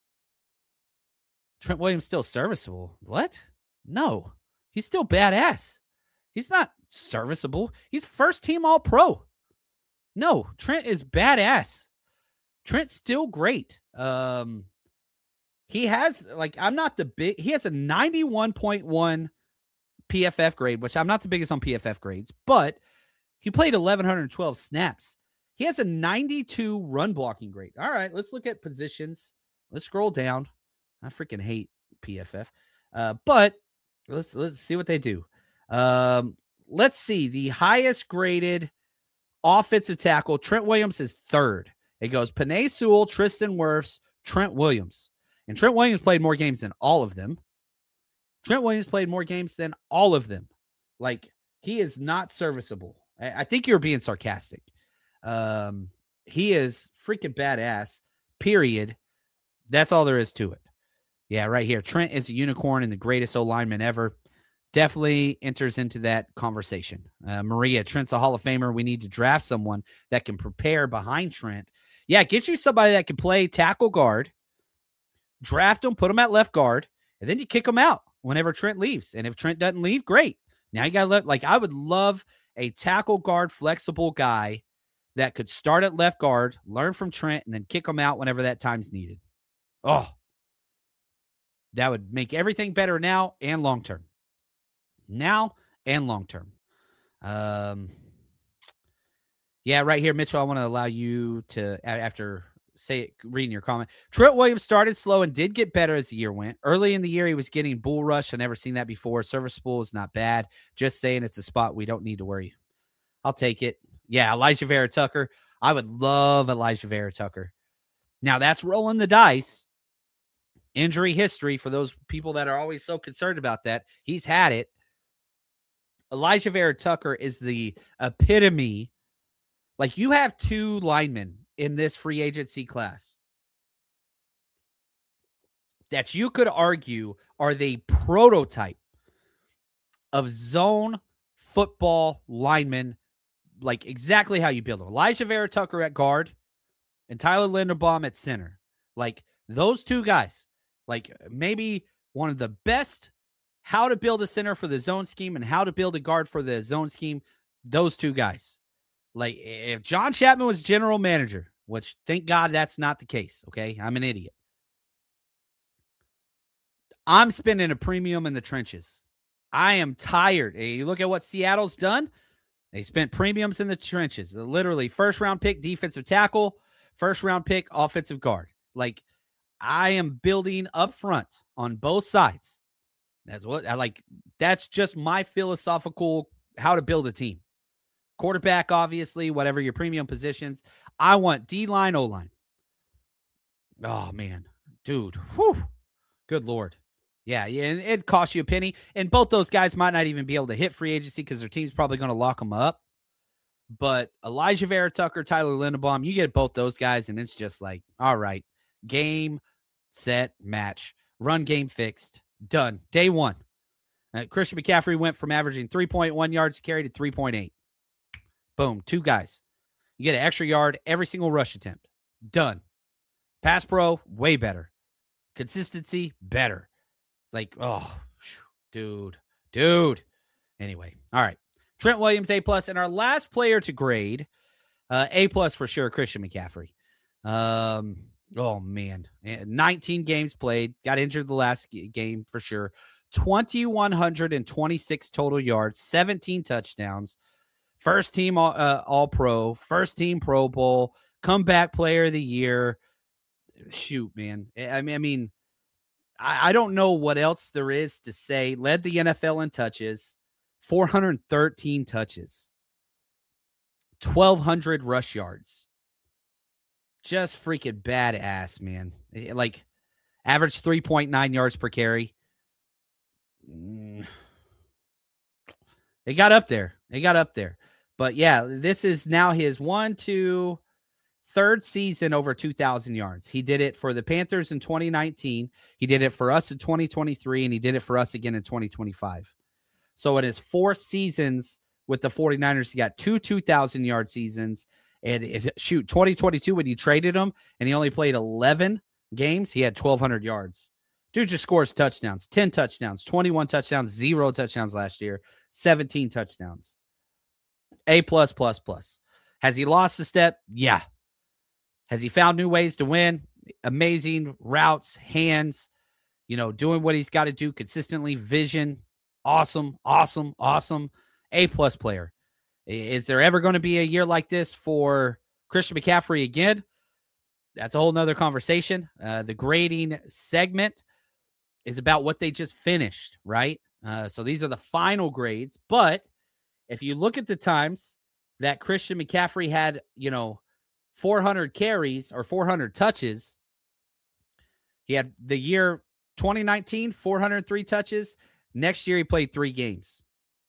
[SPEAKER 2] Trent Williams still serviceable. What? No. He's still badass. He's not serviceable. He's first team All-Pro. No, Trent is badass. Trent's still great. Um, he has, like, I'm not the big, he has a ninety-one point one P F F grade, which I'm not the biggest on P F F grades, but he played eleven twelve snaps. He has a ninety-two run blocking grade. All right, let's look at positions. Let's scroll down. I freaking hate P F F. Uh, but let's, let's see what they do. Um, let's see. The highest graded offensive tackle, Trent Williams, is third. It goes Penei Sewell, Tristan Wirfs, Trent Williams. And Trent Williams played more games than all of them. Trent Williams played more games than all of them. Like, he is not serviceable. I, I think you're being sarcastic. Um, he is freaking badass, period. That's all there is to it. Yeah, right here. Trent is a unicorn and the greatest O-lineman ever. Definitely enters into that conversation. Uh, Maria, Trent's a Hall of Famer. We need to draft someone that can prepare behind Trent. Yeah, get you somebody that can play tackle guard, draft him, put him at left guard, and then you kick him out whenever Trent leaves. And if Trent doesn't leave, great. Now you got to let, like, I would love a tackle guard, flexible guy that could start at left guard, learn from Trent, and then kick him out whenever that time's needed. Oh, that would make everything better now and long term. Now and long term. Um, Yeah, right here, Mitchell, I want to allow you to, after say it, reading your comment. Trent Williams started slow and did get better as the year went. Early in the year, he was getting bull rush. I've never seen that before. Serviceable is not bad. Just saying it's a spot we don't need to worry. I'll take it. Yeah, Elijah Vera Tucker. I would love Elijah Vera Tucker. Now, that's rolling the dice. Injury history, for those people that are always so concerned about that, he's had it. Elijah Vera Tucker is the epitome. Like, you have two linemen in this free agency class that you could argue are the prototype of zone football linemen, like exactly how you build them. Elijah Vera Tucker at guard and Tyler Linderbaum at center. Like, those two guys, like maybe one of the best how to build a center for the zone scheme and how to build a guard for the zone scheme, those two guys. Like, if John Chapman was general manager, which thank God that's not the case, okay? I'm an idiot. I'm spending a premium in the trenches. I am tired. You look at what Seattle's done. They spent premiums in the trenches. Literally, first-round pick defensive tackle, first-round pick offensive guard. Like, I am building up front on both sides. That's what I like. That's just my philosophical how to build a team. Quarterback, obviously, whatever your premium positions. I want D-line, O-line. Oh, man. Dude. Whew. Good Lord. Yeah, yeah, and it costs you a penny. And both those guys might not even be able to hit free agency because their team's probably going to lock them up. But Elijah Vera Tucker, Tyler Linderbaum, you get both those guys, and it's just like, all right, game, set, match. Run game fixed. Done. Day one. Uh, Christian McCaffrey went from averaging three point one yards a carry to three point eight. Boom. Two guys. You get an extra yard every single rush attempt. Done. Pass pro, way better. Consistency, better. Like, oh, dude. Dude. Anyway. All right. Trent Williams, A+. And our last player to grade, uh, A+ for sure, Christian McCaffrey. Um, oh, man. nineteen games played. Got injured the last game for sure. two thousand one hundred twenty-six total yards, seventeen touchdowns. First team all, uh, all pro, first team Pro Bowl, comeback player of the year. Shoot, man. I mean, I mean, I, I don't know what else there is to say. Led the N F L in touches, four hundred thirteen touches, twelve hundred rush yards. Just freaking badass, man. Like, average three point nine yards per carry. Mm. It got up there. It got up there. But yeah, this is now his one, two, third season over two thousand yards. He did it for the Panthers in twenty nineteen. He did it for us in twenty twenty-three, and he did it for us again in twenty twenty-five. So in his four seasons with the 49ers, he got two two thousand yard seasons. And if shoot, twenty twenty-two, when he traded him and he only played eleven games, he had twelve hundred yards. Dude just scores touchdowns, ten touchdowns, twenty-one touchdowns, zero touchdowns last year, seventeen touchdowns. A plus, plus, plus. Has he lost a step? Yeah. Has he found new ways to win? Amazing routes, hands, you know, doing what he's got to do consistently, vision. Awesome, awesome, awesome. A plus player. Is there ever going to be a year like this for Christian McCaffrey again? That's a whole nother conversation. Uh, the grading segment is about what they just finished, right? Uh, so these are the final grades. But if you look at the times that Christian McCaffrey had, you know, four hundred carries or four hundred touches, he had the year twenty nineteen, four hundred three touches. Next year, he played three games.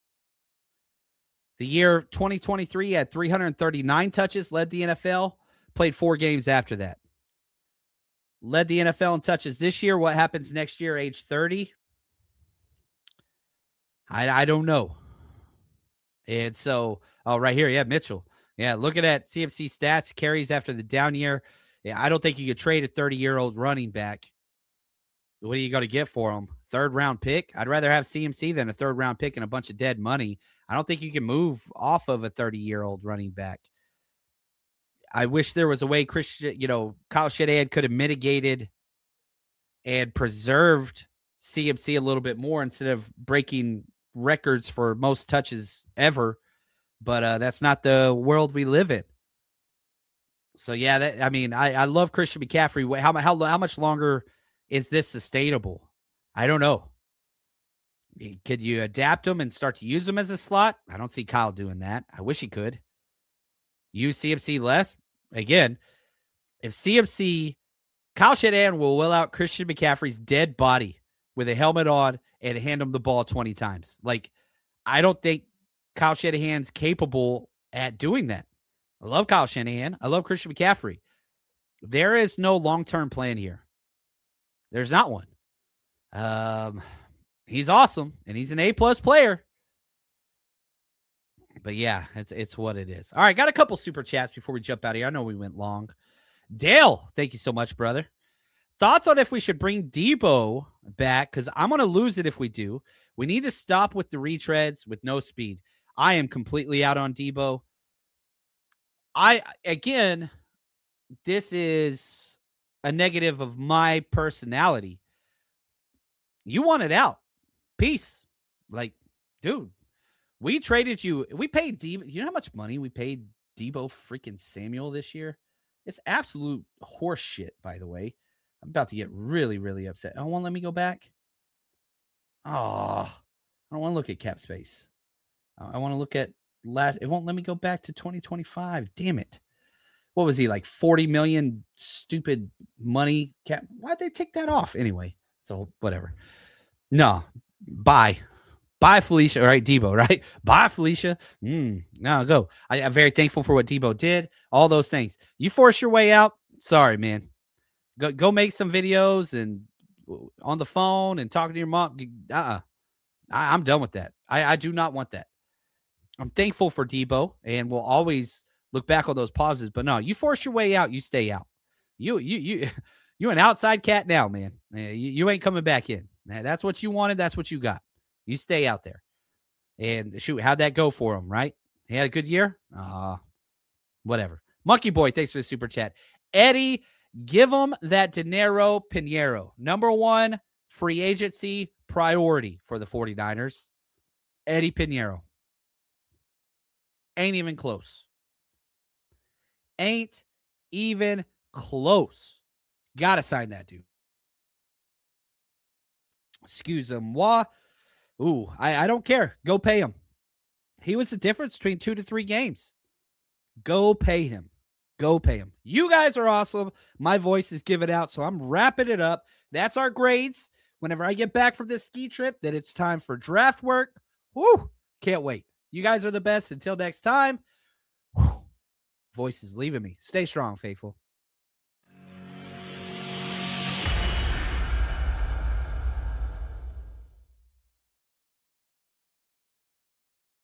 [SPEAKER 2] The year twenty twenty-three, he had three hundred thirty-nine touches, led the N F L, played four games after that. Led the N F L in touches this year. What happens next year, age thirty? I, I don't know. And so, oh, right here, yeah, Mitchell. Yeah, looking at C M C stats, carries after the down year. Yeah, I don't think you could trade a thirty-year-old running back. What are you going to get for him? Third-round pick? I'd rather have C M C than a third-round pick and a bunch of dead money. I don't think you can move off of a thirty-year-old running back. I wish there was a way Christian, you know, Kyle Shanahan could have mitigated and preserved C M C a little bit more instead of breaking records for most touches ever. but uh, that's not the world we live in. So yeah, that, I mean, I, I love Christian McCaffrey. How how how much longer is this sustainable? I don't know. Could you adapt him and start to use him as a slot? I don't see Kyle doing that. I wish he could. Use C M C less. Again, if C M C, Kyle Shanahan will will out Christian McCaffrey's dead body with a helmet on and hand him the ball twenty times. Like, I don't think Kyle Shanahan's capable at doing that. I love Kyle Shanahan. I love Christian McCaffrey. There is no long-term plan here. There's not one. Um, he's awesome, and he's an A-plus player. But yeah, it's it's what it is. All right, got a couple super chats before we jump out of here. I know we went long. Dale, thank you so much, brother. Thoughts on if we should bring Debo back? Because I'm going to lose it if we do. We need to stop with the retreads with no speed. I am completely out on Debo. I, again, this is a negative of my personality. You want it out. Peace. Like, dude, we traded you. We paid Debo. You know how much money we paid Debo freaking Samuel this year? It's absolute horse shit, by the way. I'm about to get really, really upset. Oh, won't let me go back? Oh, I don't want to look at cap space. I want to look at last. It won't let me go back to twenty twenty-five. Damn it. What was he, like forty million stupid money cap? Why'd they take that off? Anyway, so whatever. No, bye. Bye, Felicia. All right, Debo, right? Bye, Felicia. Mm, now go. I, I'm very thankful for what Debo did. All those things. You force your way out. Sorry, man. Go go make some videos and on the phone and talking to your mom. Uh-uh. I, I'm done with that. I, I do not want that. I'm thankful for Debo, and we'll always look back on those pauses. But no, you force your way out, you stay out. You you you you an outside cat now, man. You, you ain't coming back in. That's what you wanted. That's what you got. You stay out there. And shoot, how'd that go for him, right? He had a good year? Uh, whatever. Monkey Boy, thanks for the super chat. Eddie, give him that Dinero Pinheiro. Number one, free agency priority for the 49ers. Eddie Pinheiro. Ain't even close. Ain't even close. Gotta sign that dude. Excuse-moi. Ooh, I, I don't care. Go pay him. He was the difference between two to three games. Go pay him. Go pay him. You guys are awesome. My voice is giving out, so I'm wrapping it up. That's our grades. Whenever I get back from this ski trip, then it's time for draft work. Woo! Can't wait. You guys are the best. Until next time, whew, voice is leaving me. Stay strong, faithful.